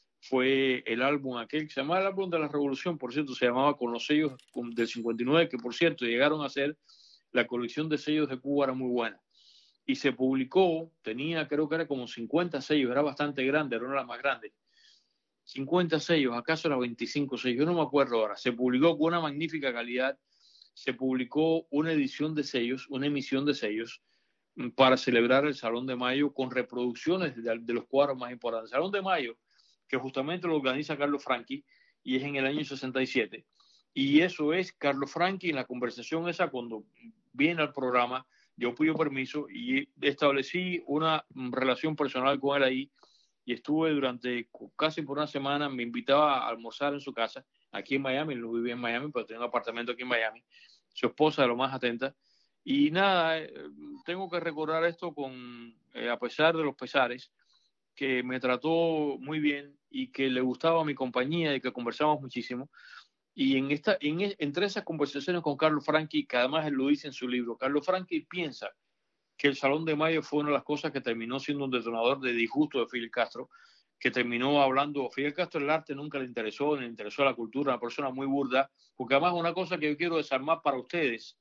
Speaker 3: fue el álbum aquel que se llamaba el álbum de la Revolución, por cierto, se llamaba Con los sellos del cincuenta y nueve, que por cierto llegaron a ser, la colección de sellos de Cuba era muy buena. Y se publicó, tenía creo que era como cincuenta sellos, era bastante grande, era una de las más grandes. cincuenta sellos, acaso era veinticinco sellos, yo no me acuerdo ahora. Se publicó con una magnífica calidad, se publicó una edición de sellos, una emisión de sellos para celebrar el Salón de Mayo con reproducciones de, de los cuadros más importantes. El Salón de Mayo, que justamente lo organiza Carlos Franchi, y es en el año sesenta y siete. Y eso es Carlos Franchi en la conversación esa, cuando viene al programa, yo pido permiso y establecí una relación personal con él ahí, y estuve durante casi por una semana, me invitaba a almorzar en su casa, aquí en Miami, no vivía en Miami, pero tengo un apartamento aquí en Miami, su esposa de lo más atenta, y nada, eh, tengo que recordar esto con, eh, a pesar de los pesares, que me trató muy bien y que le gustaba mi compañía y que conversamos muchísimo. Y en esta, en, entre esas conversaciones con Carlos Franchi, que además él lo dice en su libro, Carlos Franchi piensa que el Salón de Mayo fue una de las cosas que terminó siendo un detonador de disgusto de Fidel Castro, que terminó hablando, Fidel Castro el arte nunca le interesó, le interesó la cultura, una persona muy burda, porque además una cosa que yo quiero desarmar para ustedes,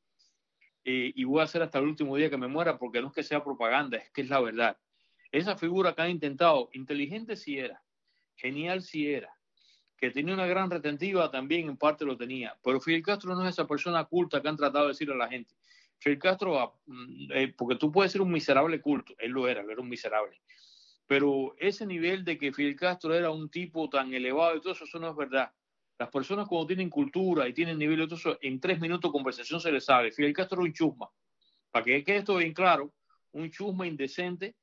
Speaker 3: eh, y voy a hacer hasta el último día que me muera, porque no es que sea propaganda, es que es la verdad. Esa figura que han intentado, inteligente sí era, genial sí era, que tenía una gran retentiva también en parte lo tenía, pero Fidel Castro no es esa persona culta que han tratado de decirle a la gente. Fidel Castro, eh, porque tú puedes ser un miserable culto, él lo era, él era un miserable, pero ese nivel de que Fidel Castro era un tipo tan elevado y todo eso, eso no es verdad. Las personas cuando tienen cultura y tienen nivel y todo eso, en tres minutos de conversación se les sabe. Fidel Castro era un chusma, para que quede esto bien claro, un chusma indecente,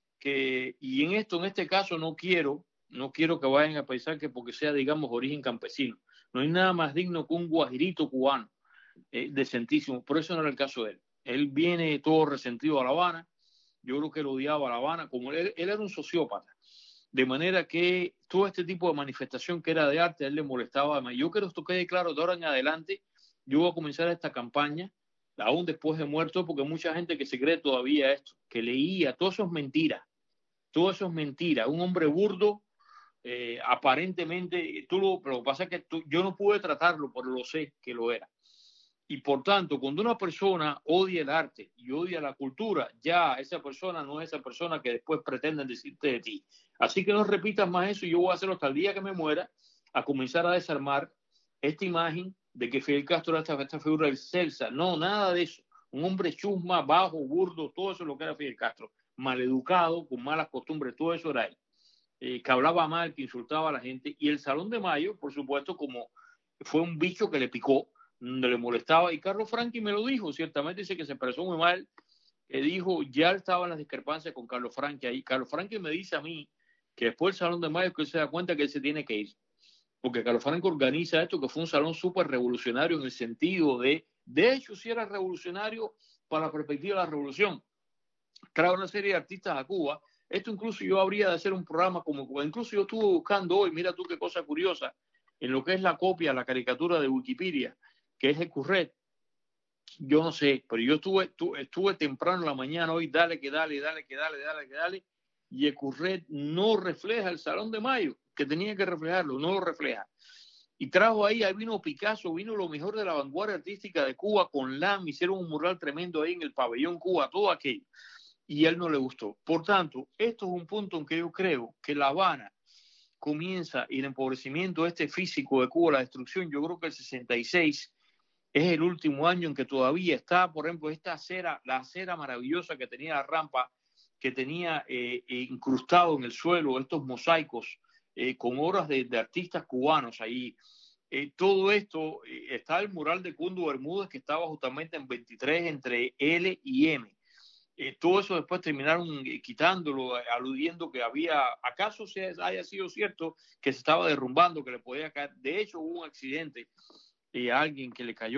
Speaker 3: que, y en esto, en este caso no quiero, no quiero que vayan a pensar que porque sea, digamos, origen campesino. No hay nada más digno que un guajirito cubano, eh, decentísimo. Por eso no era el caso de él. Él viene todo resentido a La Habana. Yo creo que él odiaba a La Habana. Como él, él era un sociópata. De manera que todo este tipo de manifestación que era de arte, a él le molestaba. Yo quiero que esto quede claro de ahora en adelante. Yo voy a comenzar esta campaña, aún después de muerto, porque hay mucha gente que se cree todavía esto, que leía. Todo eso es mentira. Todo eso es mentira. Un hombre burdo, eh, aparentemente, tú lo, pero lo que pasa es que tú, yo no pude tratarlo, pero lo sé que lo era. Y por tanto, cuando una persona odia el arte y odia la cultura, ya esa persona no es esa persona que después pretenden decirte de ti. Así que no repitas más eso, y yo voy a hacerlo hasta el día que me muera, a comenzar a desarmar esta imagen de que Fidel Castro era esta, esta figura del Celsa. No, nada de eso. Un hombre chusma, bajo, burdo, todo eso es lo que era Fidel Castro. Maleducado, con malas costumbres, todo eso era él. Eh, que hablaba mal, que insultaba a la gente. Y el Salón de Mayo, por supuesto, como fue un bicho que le picó, le molestaba, y Carlos Franchi me lo dijo, ciertamente dice que se expresó muy mal, que dijo, ya estaban las discrepancias con Carlos Franchi ahí. Carlos Franchi me dice a mí que después del Salón de Mayo que él se da cuenta que él se tiene que ir, porque Carlos Franchi organiza esto, que fue un salón súper revolucionario en el sentido de, de hecho, si era revolucionario para la perspectiva de la revolución, trae una serie de artistas a Cuba. Esto incluso yo habría de hacer un programa como, incluso yo estuve buscando hoy, mira tú qué cosa curiosa, en lo que es la copia, la caricatura de Wikipedia, que es Ecurret. Yo no sé, pero yo estuve, estuve, estuve temprano en la mañana hoy, dale que dale, dale que dale, dale que dale, y Ecurret no refleja el Salón de Mayo, que tenía que reflejarlo, no lo refleja. Y trajo ahí, ahí vino Picasso, vino lo mejor de la vanguardia artística de Cuba con Lam, hicieron un mural tremendo ahí en el pabellón Cuba, todo aquello, y a él no le gustó. Por tanto, esto es un punto en que yo creo que La Habana comienza, y el empobrecimiento este físico de Cuba, la destrucción, yo creo que el sesenta y seis es el último año en que todavía está, por ejemplo, esta acera, la acera maravillosa que tenía la rampa, que tenía eh, incrustado en el suelo estos mosaicos eh, con obras de, de artistas cubanos ahí. Eh, todo esto, eh, está el mural de Cundo Bermúdez, que estaba justamente en veintitrés entre L y M. Eh, todo eso después terminaron eh, quitándolo, eh, aludiendo que había, acaso se haya sido cierto que se estaba derrumbando, que le podía caer. De hecho, hubo un accidente y a alguien que le cayó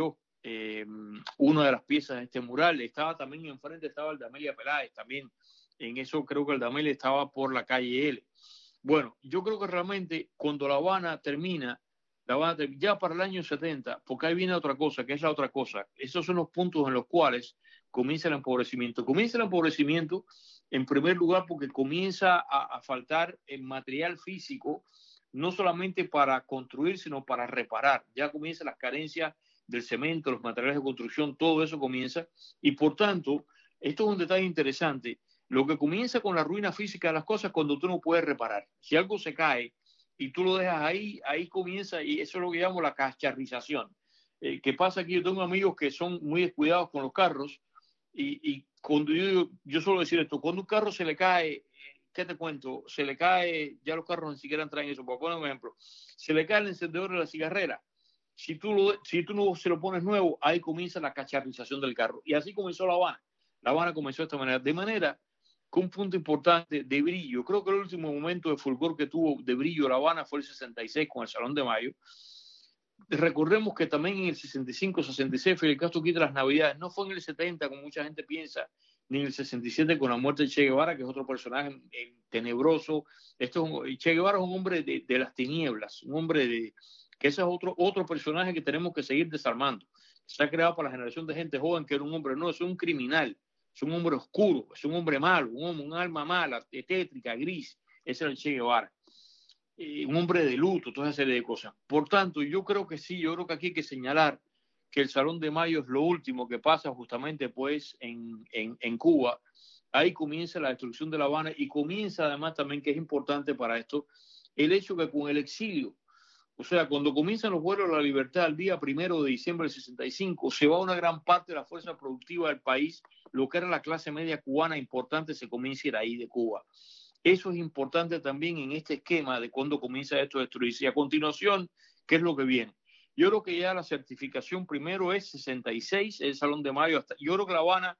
Speaker 3: eh, una de las piezas de este mural. Estaba también enfrente, estaba el de Amelia Peláez, también en eso creo que el de Amelia estaba por la calle L. Bueno, yo creo que realmente cuando La Habana termina, La Habana termina ya para el año setenta, porque ahí viene otra cosa, que es la otra cosa. Esos son los puntos en los cuales comienza el empobrecimiento. Comienza el empobrecimiento, en primer lugar, porque comienza a, a faltar el material físico, no solamente para construir, sino para reparar. Ya comienzan las carencias del cemento, los materiales de construcción, todo eso comienza. Y por tanto, esto es un detalle interesante. Lo que comienza con la ruina física de las cosas cuando tú no puedes reparar. Si algo se cae y tú lo dejas ahí, ahí comienza, y eso es lo que llamo la cacharrización. Eh, ¿Qué pasa aquí? Yo tengo amigos que son muy descuidados con los carros y, y cuando yo, yo suelo decir esto, cuando un carro se le cae, ¿qué te cuento? Se le cae, ya los carros ni siquiera traen eso, por poner un ejemplo, se le cae el encendedor de la cigarrera. Si tú, lo, si tú no se lo pones nuevo, ahí comienza la cacharrización del carro. Y así comenzó La Habana. La Habana comenzó de esta manera. De manera que un punto importante de brillo, creo que el último momento de fulgor que tuvo de brillo La Habana fue el sesenta y seis con el Salón de Mayo. Recordemos que también en el sesenta y cinco, sesenta y seis Fidel Castro quita las Navidades. No fue en el setenta, como mucha gente piensa, ni en el sesenta y siete con la muerte de Che Guevara, que es otro personaje tenebroso. Esto es un, Che Guevara es un hombre de, de las tinieblas, un hombre de... que ese es otro, otro personaje que tenemos que seguir desarmando. Se ha creado para la generación de gente joven que era un hombre, no, es un criminal, es un hombre oscuro, es un hombre malo, un, hombre, un alma mala, tétrica, gris. Ese era el Che Guevara. Eh, un hombre de luto, toda esa serie de cosas. Por tanto, yo creo que sí, yo creo que aquí hay que señalar que el Salón de Mayo es lo último que pasa justamente pues en, en, en Cuba. Ahí comienza la destrucción de La Habana y comienza además también, que es importante para esto, el hecho que con el exilio, o sea, cuando comienzan los vuelos a la libertad el día primero de diciembre del sesenta y cinco, se va una gran parte de la fuerza productiva del país, lo que era la clase media cubana importante se comienza a ir ahí de Cuba. Eso es importante también en este esquema de cuando comienza esto a destruirse. Y a continuación, ¿qué es lo que viene? Yo creo que ya la certificación primero es sesenta y seis, el Salón de Mayo. Hasta, yo creo que La Habana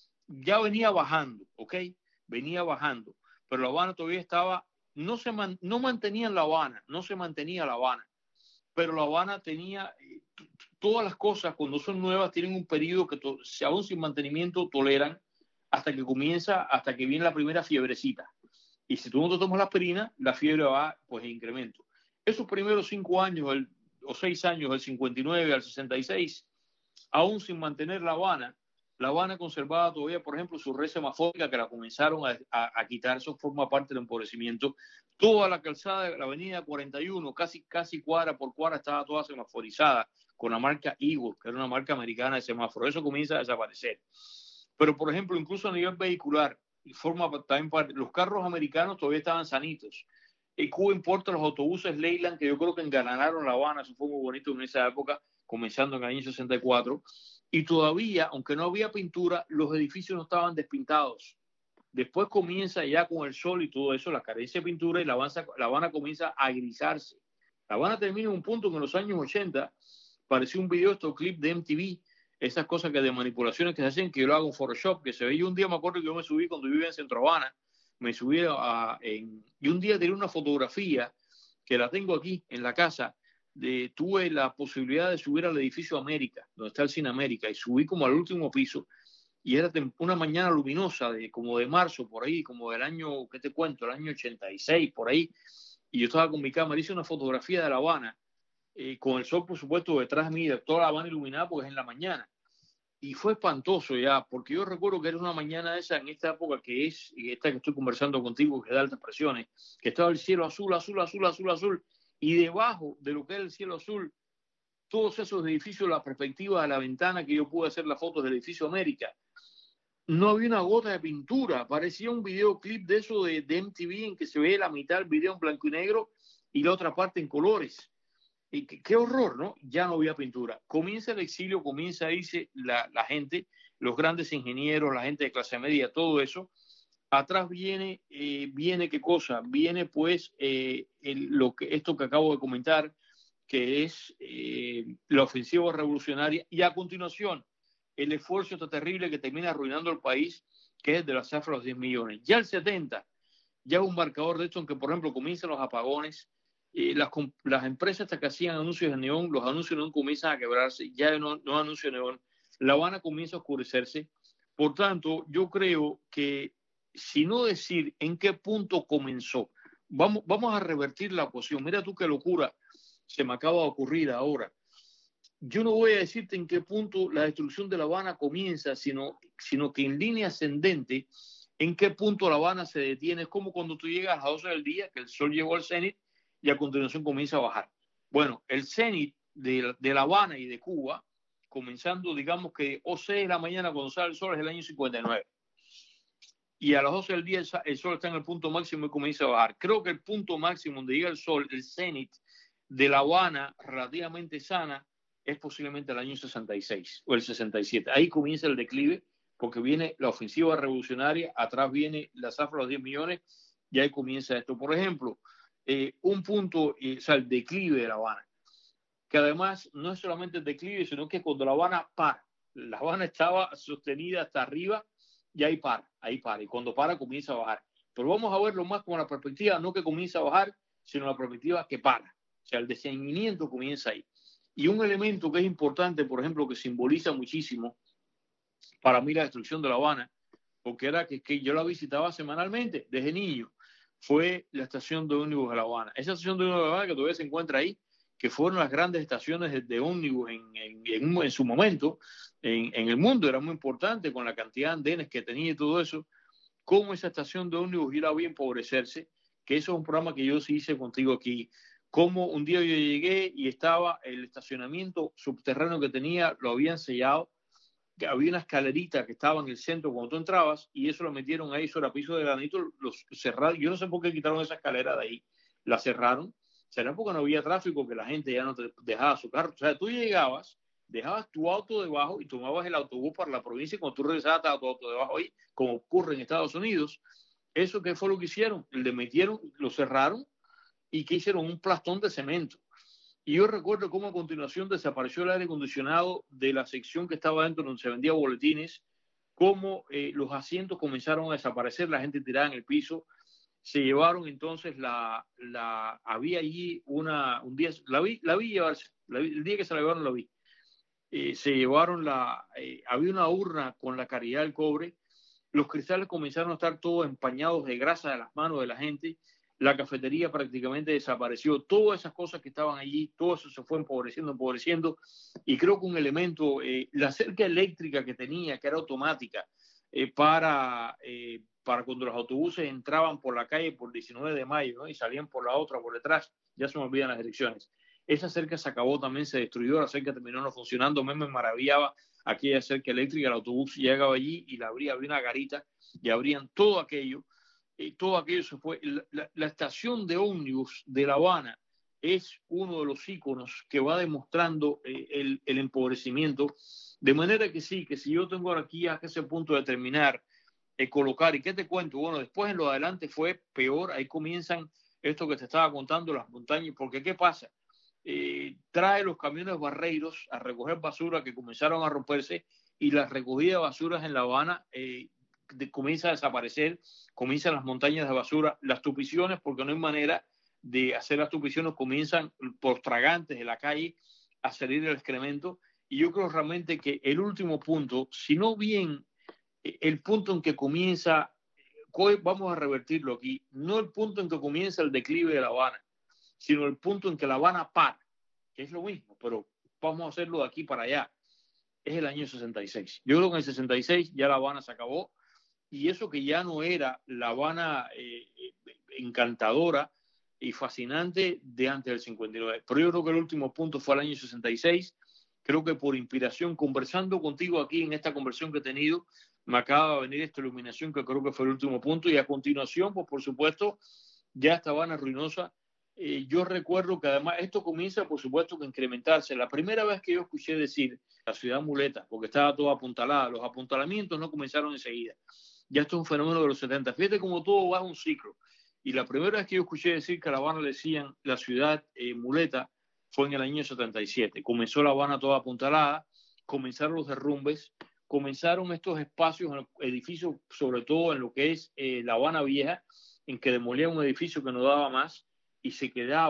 Speaker 3: ya venía bajando, ¿ok? Venía bajando, pero La Habana todavía estaba... No, se man, no mantenían La Habana, no se mantenía La Habana, pero La Habana tenía eh, todas las cosas cuando son nuevas tienen un periodo que to, aún sin mantenimiento toleran hasta que comienza, hasta que viene la primera fiebrecita. Y si tú no te tomas la aspirina, la fiebre va pues en incremento. Esos primeros cinco años el, o seis años, del cincuenta y nueve al sesenta y seis, aún sin mantener La Habana, La Habana conservaba todavía, por ejemplo, su red semafórica que la comenzaron a, a, a quitar. Eso forma parte del empobrecimiento. Toda la calzada de la avenida cuarenta y uno, casi, casi cuadra por cuadra, estaba toda semaforizada con la marca Eagle, que era una marca americana de semáforo. Eso comienza a desaparecer. Pero, por ejemplo, incluso a nivel vehicular, forma también parte, los carros americanos todavía estaban sanitos. Y Cuba importa los autobuses Leyland, que yo creo que engalanaron La Habana. Eso fue muy bonito en esa época, comenzando en el año sesenta y cuatro. Y todavía, aunque no había pintura, los edificios no estaban despintados. Después comienza ya con el sol y todo eso, la carencia de pintura, y La Habana, La Habana comienza a grisarse. La Habana termina en un punto que en los años ochenta pareció un video, estos clips de M T V, esas cosas que de manipulaciones que se hacen, que yo lo hago en Photoshop, que se ve. Yo un día me acuerdo que yo me subí cuando vivía en Centro Habana, me subí a, en, y un día tenía una fotografía que la tengo aquí en la casa. De, tuve la posibilidad de subir al edificio América, donde está el Cine América, y subí como al último piso, y era una mañana luminosa, de, como de marzo, por ahí, como del año, ¿qué te cuento? El año ochenta y seis, por ahí, y yo estaba con mi cámara, hice una fotografía de La Habana, eh, con el sol, por supuesto, detrás de mí, de toda La Habana iluminada, porque es en la mañana, y fue espantoso ya, porque yo recuerdo que era una mañana esa, en esta época que es, y esta que estoy conversando contigo, que es de altas presiones, que estaba el cielo azul, azul, azul, azul, azul, y debajo de lo que era el cielo azul, todos esos edificios, la perspectiva de la ventana que yo pude hacer las fotos del edificio América, no había una gota de pintura, parecía un videoclip de eso de, de M T V en que se ve la mitad del video en blanco y negro y la otra parte en colores. Y qué, qué horror, ¿no? Ya no había pintura. Comienza el exilio, comienza a irse la, la gente, los grandes ingenieros, la gente de clase media, todo eso. Atrás viene, eh, viene qué cosa, viene pues eh, el, lo que, esto que acabo de comentar, que es eh, la ofensiva revolucionaria, y a continuación el esfuerzo está terrible que termina arruinando el país, que es el de la cifra de los diez millones. Ya el setenta, ya un marcador de esto en que, por ejemplo, comienzan los apagones, eh, las, las empresas hasta que hacían anuncios de neón, los anuncios de neón comienzan a quebrarse, ya no, no anuncios de neón, La Habana comienza a oscurecerse. Por tanto, yo creo que, si no decir en qué punto comenzó, vamos, vamos a revertir la ecuación. Mira tú qué locura se me acaba de ocurrir ahora. Yo no voy a decirte en qué punto la destrucción de La Habana comienza, sino, sino que en línea ascendente, en qué punto La Habana se detiene. Es como cuando tú llegas a las doce del día, que el sol llegó al cenit y a continuación comienza a bajar. Bueno, el cenit de, de La Habana y de Cuba, comenzando, digamos que o seis de la mañana cuando sale el sol, es el año cincuenta y nueve. Y a las doce del día el sol está en el punto máximo y comienza a bajar. Creo que el punto máximo donde llega el sol, el cenit de La Habana relativamente sana, es posiblemente el año sesenta y seis o el sesenta y siete. Ahí comienza el declive, porque viene la ofensiva revolucionaria, atrás viene la zafra de los diez millones, y ahí comienza esto. Por ejemplo, eh, un punto, eh, o sea, el declive de La Habana, que además no es solamente el declive, sino que cuando La Habana para, La Habana estaba sostenida hasta arriba, y ahí para, ahí para, y cuando para comienza a bajar. Pero vamos a verlo más como la perspectiva, no que comienza a bajar, sino la perspectiva que para. O sea, el desceñimiento comienza ahí. Y un elemento que es importante, por ejemplo, que simboliza muchísimo para mí la destrucción de La Habana, porque era que, que yo la visitaba semanalmente desde niño, fue la estación de ómnibus de La Habana. Esa estación de ómnibus de La Habana que todavía se encuentra ahí, que fueron las grandes estaciones de, de ómnibus en, en, en, en su momento, en, en el mundo, era muy importante con la cantidad de andenes que tenía y todo eso. Cómo esa estación de ómnibus iba a bien empobrecerse, que eso es un programa que yo sí hice contigo aquí. Como un día yo llegué y estaba el estacionamiento subterráneo que tenía, lo habían sellado, que había una escalerita que estaba en el centro cuando tú entrabas, y eso lo metieron ahí sobre piso de granito, los cerraron. Yo no sé por qué quitaron esa escalera de ahí, la cerraron. Será porque no había tráfico, que la gente ya no te dejaba su carro. O sea, tú llegabas, dejabas tu auto debajo y tomabas el autobús para la provincia, y cuando tú regresabas estaba tu auto debajo ahí, como ocurre en Estados Unidos. ¿Eso qué fue lo que hicieron? Le metieron, lo cerraron, y que hicieron un plastón de cemento. Y yo recuerdo cómo a continuación desapareció el aire acondicionado de la sección que estaba dentro donde se vendía boletines, cómo eh, los asientos comenzaron a desaparecer, la gente tirada en el piso. Se llevaron entonces la, la había allí una, un día, la vi, la vi llevarse, la vi, el día que se la llevaron la vi. Eh, se llevaron la, eh, había una urna con la caridad del cobre, los cristales comenzaron a estar todos empañados de grasa de las manos de la gente. La cafetería prácticamente desapareció, todas esas cosas que estaban allí, todo eso se fue empobreciendo, empobreciendo, y creo que un elemento, eh, la cerca eléctrica que tenía, que era automática, eh, para, eh, para cuando los autobuses entraban por la calle por diecinueve de mayo, ¿no? Y salían por la otra, por detrás, ya se me olvidan las direcciones. Esa cerca se acabó, también se destruyó, la cerca terminó no funcionando. Me, me maravillaba aquella cerca eléctrica, el autobús llegaba allí y la abría, abría una garita y abrían todo aquello. Y todo aquello se fue. La, la, la estación de ómnibus de La Habana es uno de los íconos que va demostrando eh, el, el empobrecimiento, de manera que sí, que si yo tengo aquí hasta ese punto de terminar, eh, colocar, ¿y qué te cuento? Bueno, después en lo adelante fue peor, ahí comienzan esto que te estaba contando, las montañas, porque ¿qué pasa? Eh, trae los camiones barreiros a recoger basura que comenzaron a romperse, y la recogida de basuras en La Habana eh, de, comienza a desaparecer, comienzan las montañas de basura, las tupiciones, porque no hay manera de hacer las tupiciones, comienzan por tragantes de la calle a salir el excremento. Y yo creo realmente que el último punto, si no bien el punto en que comienza, vamos a revertirlo aquí, no el punto en que comienza el declive de La Habana, sino el punto en que La Habana para, que es lo mismo, pero vamos a hacerlo de aquí para allá, es el año sesenta y seis. Yo creo que en el sesenta y seis ya La Habana se acabó, y eso que ya no era La Habana eh, encantadora y fascinante de antes del cincuenta y nueve. Pero yo creo que el último punto fue el año sesenta y seis. Creo que por inspiración, conversando contigo aquí en esta conversación que he tenido, me acaba de venir esta iluminación que creo que fue el último punto. Y a continuación, pues por supuesto, ya esta Habana ruinosa. Eh, yo recuerdo que además esto comienza, por supuesto, que incrementarse. La primera vez que yo escuché decir la ciudad muleta, porque estaba toda apuntalada, los apuntalamientos no comenzaron enseguida. Ya esto es un fenómeno de los setenta. Fíjate como todo va a un ciclo. Y la primera vez que yo escuché decir que a La Habana le decían la ciudad eh, muleta fue en el año setenta y siete. Comenzó La Habana toda apuntalada, comenzaron los derrumbes, comenzaron estos espacios, edificios, sobre todo en lo que es eh, La Habana Vieja, en que demolían un edificio que no daba más y se quedaba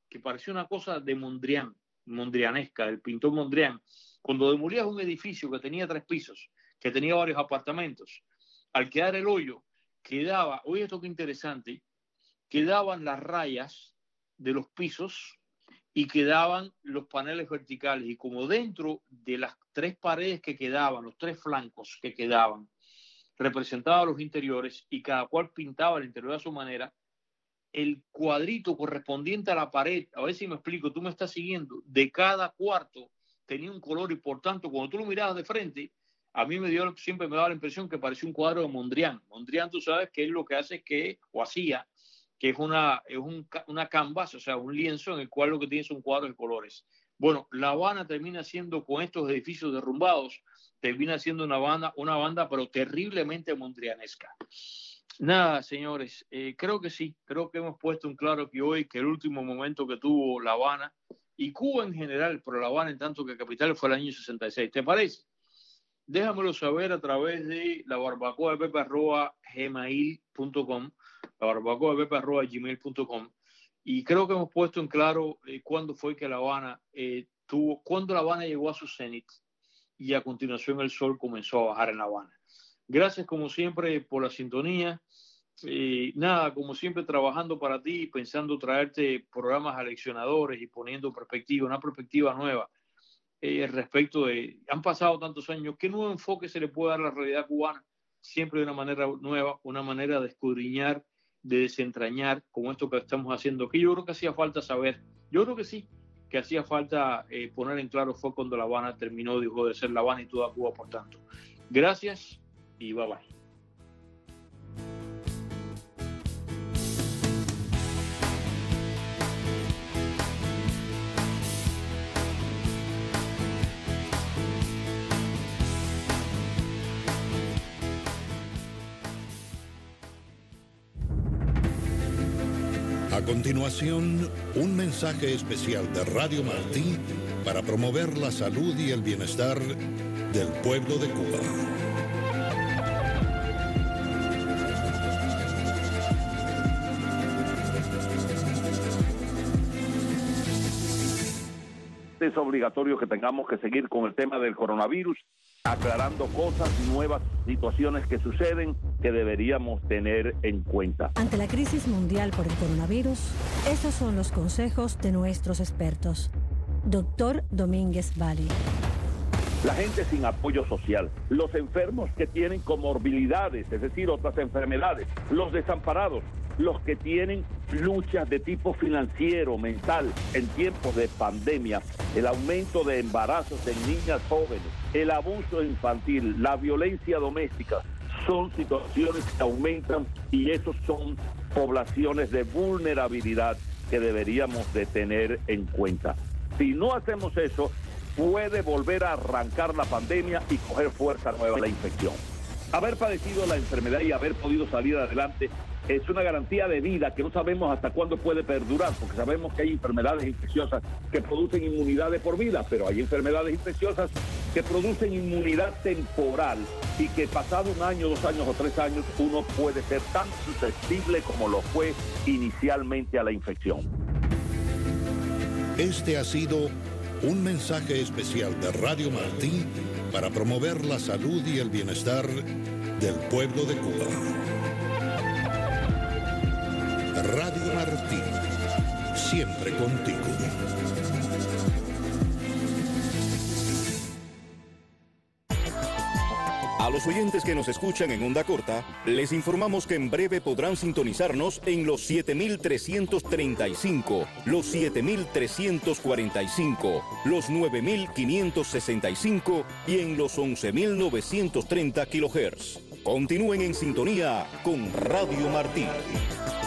Speaker 3: que parecía una cosa de Mondrian, mondrianesca, del pintor Mondrian. Cuando demolías un edificio que tenía tres pisos, que tenía varios apartamentos, al quedar el hoyo, quedaba, oye esto qué interesante, quedaban las rayas de los pisos y quedaban los paneles verticales. Y como dentro de las tres paredes que quedaban, los tres flancos que quedaban, representaba los interiores y cada cual pintaba el interior a su manera, el cuadrito correspondiente a la pared, a ver si me explico, tú me estás siguiendo, de cada cuarto tenía un color y por tanto cuando tú lo mirabas de frente, a mí me dio, siempre me daba la impresión que parecía un cuadro de Mondrian. Mondrian, tú sabes que él lo que hace es que, o hacía, que es una, es un, una canvas, o sea, un lienzo en el cual lo que tiene son cuadros de colores. Bueno, La Habana termina siendo, con estos edificios derrumbados, termina siendo una banda, una banda pero terriblemente mondrianesca. Nada, señores, eh, creo que sí, creo que hemos puesto en claro que hoy, que el último momento que tuvo La Habana, y Cuba en general, pero La Habana en tanto que capital, fue el año sesenta y seis. ¿Te parece? Déjamelo saber a través de la barbacoa de pepe arroba gmail punto com, la barbacoa de pepe arroba gmail punto com, y creo que hemos puesto en claro eh, cuándo fue que La Habana eh, tuvo, cuándo La Habana llegó a su cenit y a continuación el sol comenzó a bajar en La Habana. Gracias como siempre por la sintonía. Eh, nada, como siempre trabajando para ti, pensando traerte programas aleccionadores y poniendo perspectiva, una perspectiva nueva. Eh, respecto de, han pasado tantos años, ¿qué nuevo enfoque se le puede dar a la realidad cubana? Siempre de una manera nueva, una manera de escudriñar, de desentrañar, como esto que estamos haciendo, que yo creo que hacía falta saber, yo creo que sí, que hacía falta eh, poner en claro fue cuando La Habana terminó, dejó de ser La Habana y toda Cuba, por tanto. Gracias y bye bye.
Speaker 10: A continuación, un mensaje especial de Radio Martí para promover la salud y el bienestar del pueblo de Cuba.
Speaker 11: Es obligatorio que tengamos que seguir con el tema del coronavirus, aclarando cosas, nuevas situaciones que suceden que deberíamos tener en cuenta.
Speaker 12: Ante la crisis mundial por el coronavirus, estos son los consejos de nuestros expertos. Doctor Domínguez Bali.
Speaker 11: La gente sin apoyo social, los enfermos que tienen comorbilidades, es decir, otras enfermedades, los desamparados, los que tienen luchas de tipo financiero, mental, en tiempos de pandemia, el aumento de embarazos en niñas jóvenes, el abuso infantil, la violencia doméstica, son situaciones que aumentan y esos son poblaciones de vulnerabilidad que deberíamos de tener en cuenta. Si no hacemos eso, puede volver a arrancar la pandemia y coger fuerza nueva la infección. Haber padecido la enfermedad y haber podido salir adelante es una garantía de vida que no sabemos hasta cuándo puede perdurar, porque sabemos que hay enfermedades infecciosas que producen inmunidad de por vida, pero hay enfermedades infecciosas que producen inmunidad temporal y que pasado un año, dos años o tres años, uno puede ser tan susceptible como lo fue inicialmente a la infección.
Speaker 10: Este ha sido un mensaje especial de Radio Martí para promover la salud y el bienestar del pueblo de Cuba. Radio Martí, siempre contigo.
Speaker 13: A los oyentes que nos escuchan en onda corta, les informamos que en breve podrán sintonizarnos en los siete mil trescientos treinta y cinco, los siete mil trescientos cuarenta y cinco, los nueve mil quinientos sesenta y cinco y en los once mil novecientos treinta kilohertz. Continúen en sintonía con Radio Martí.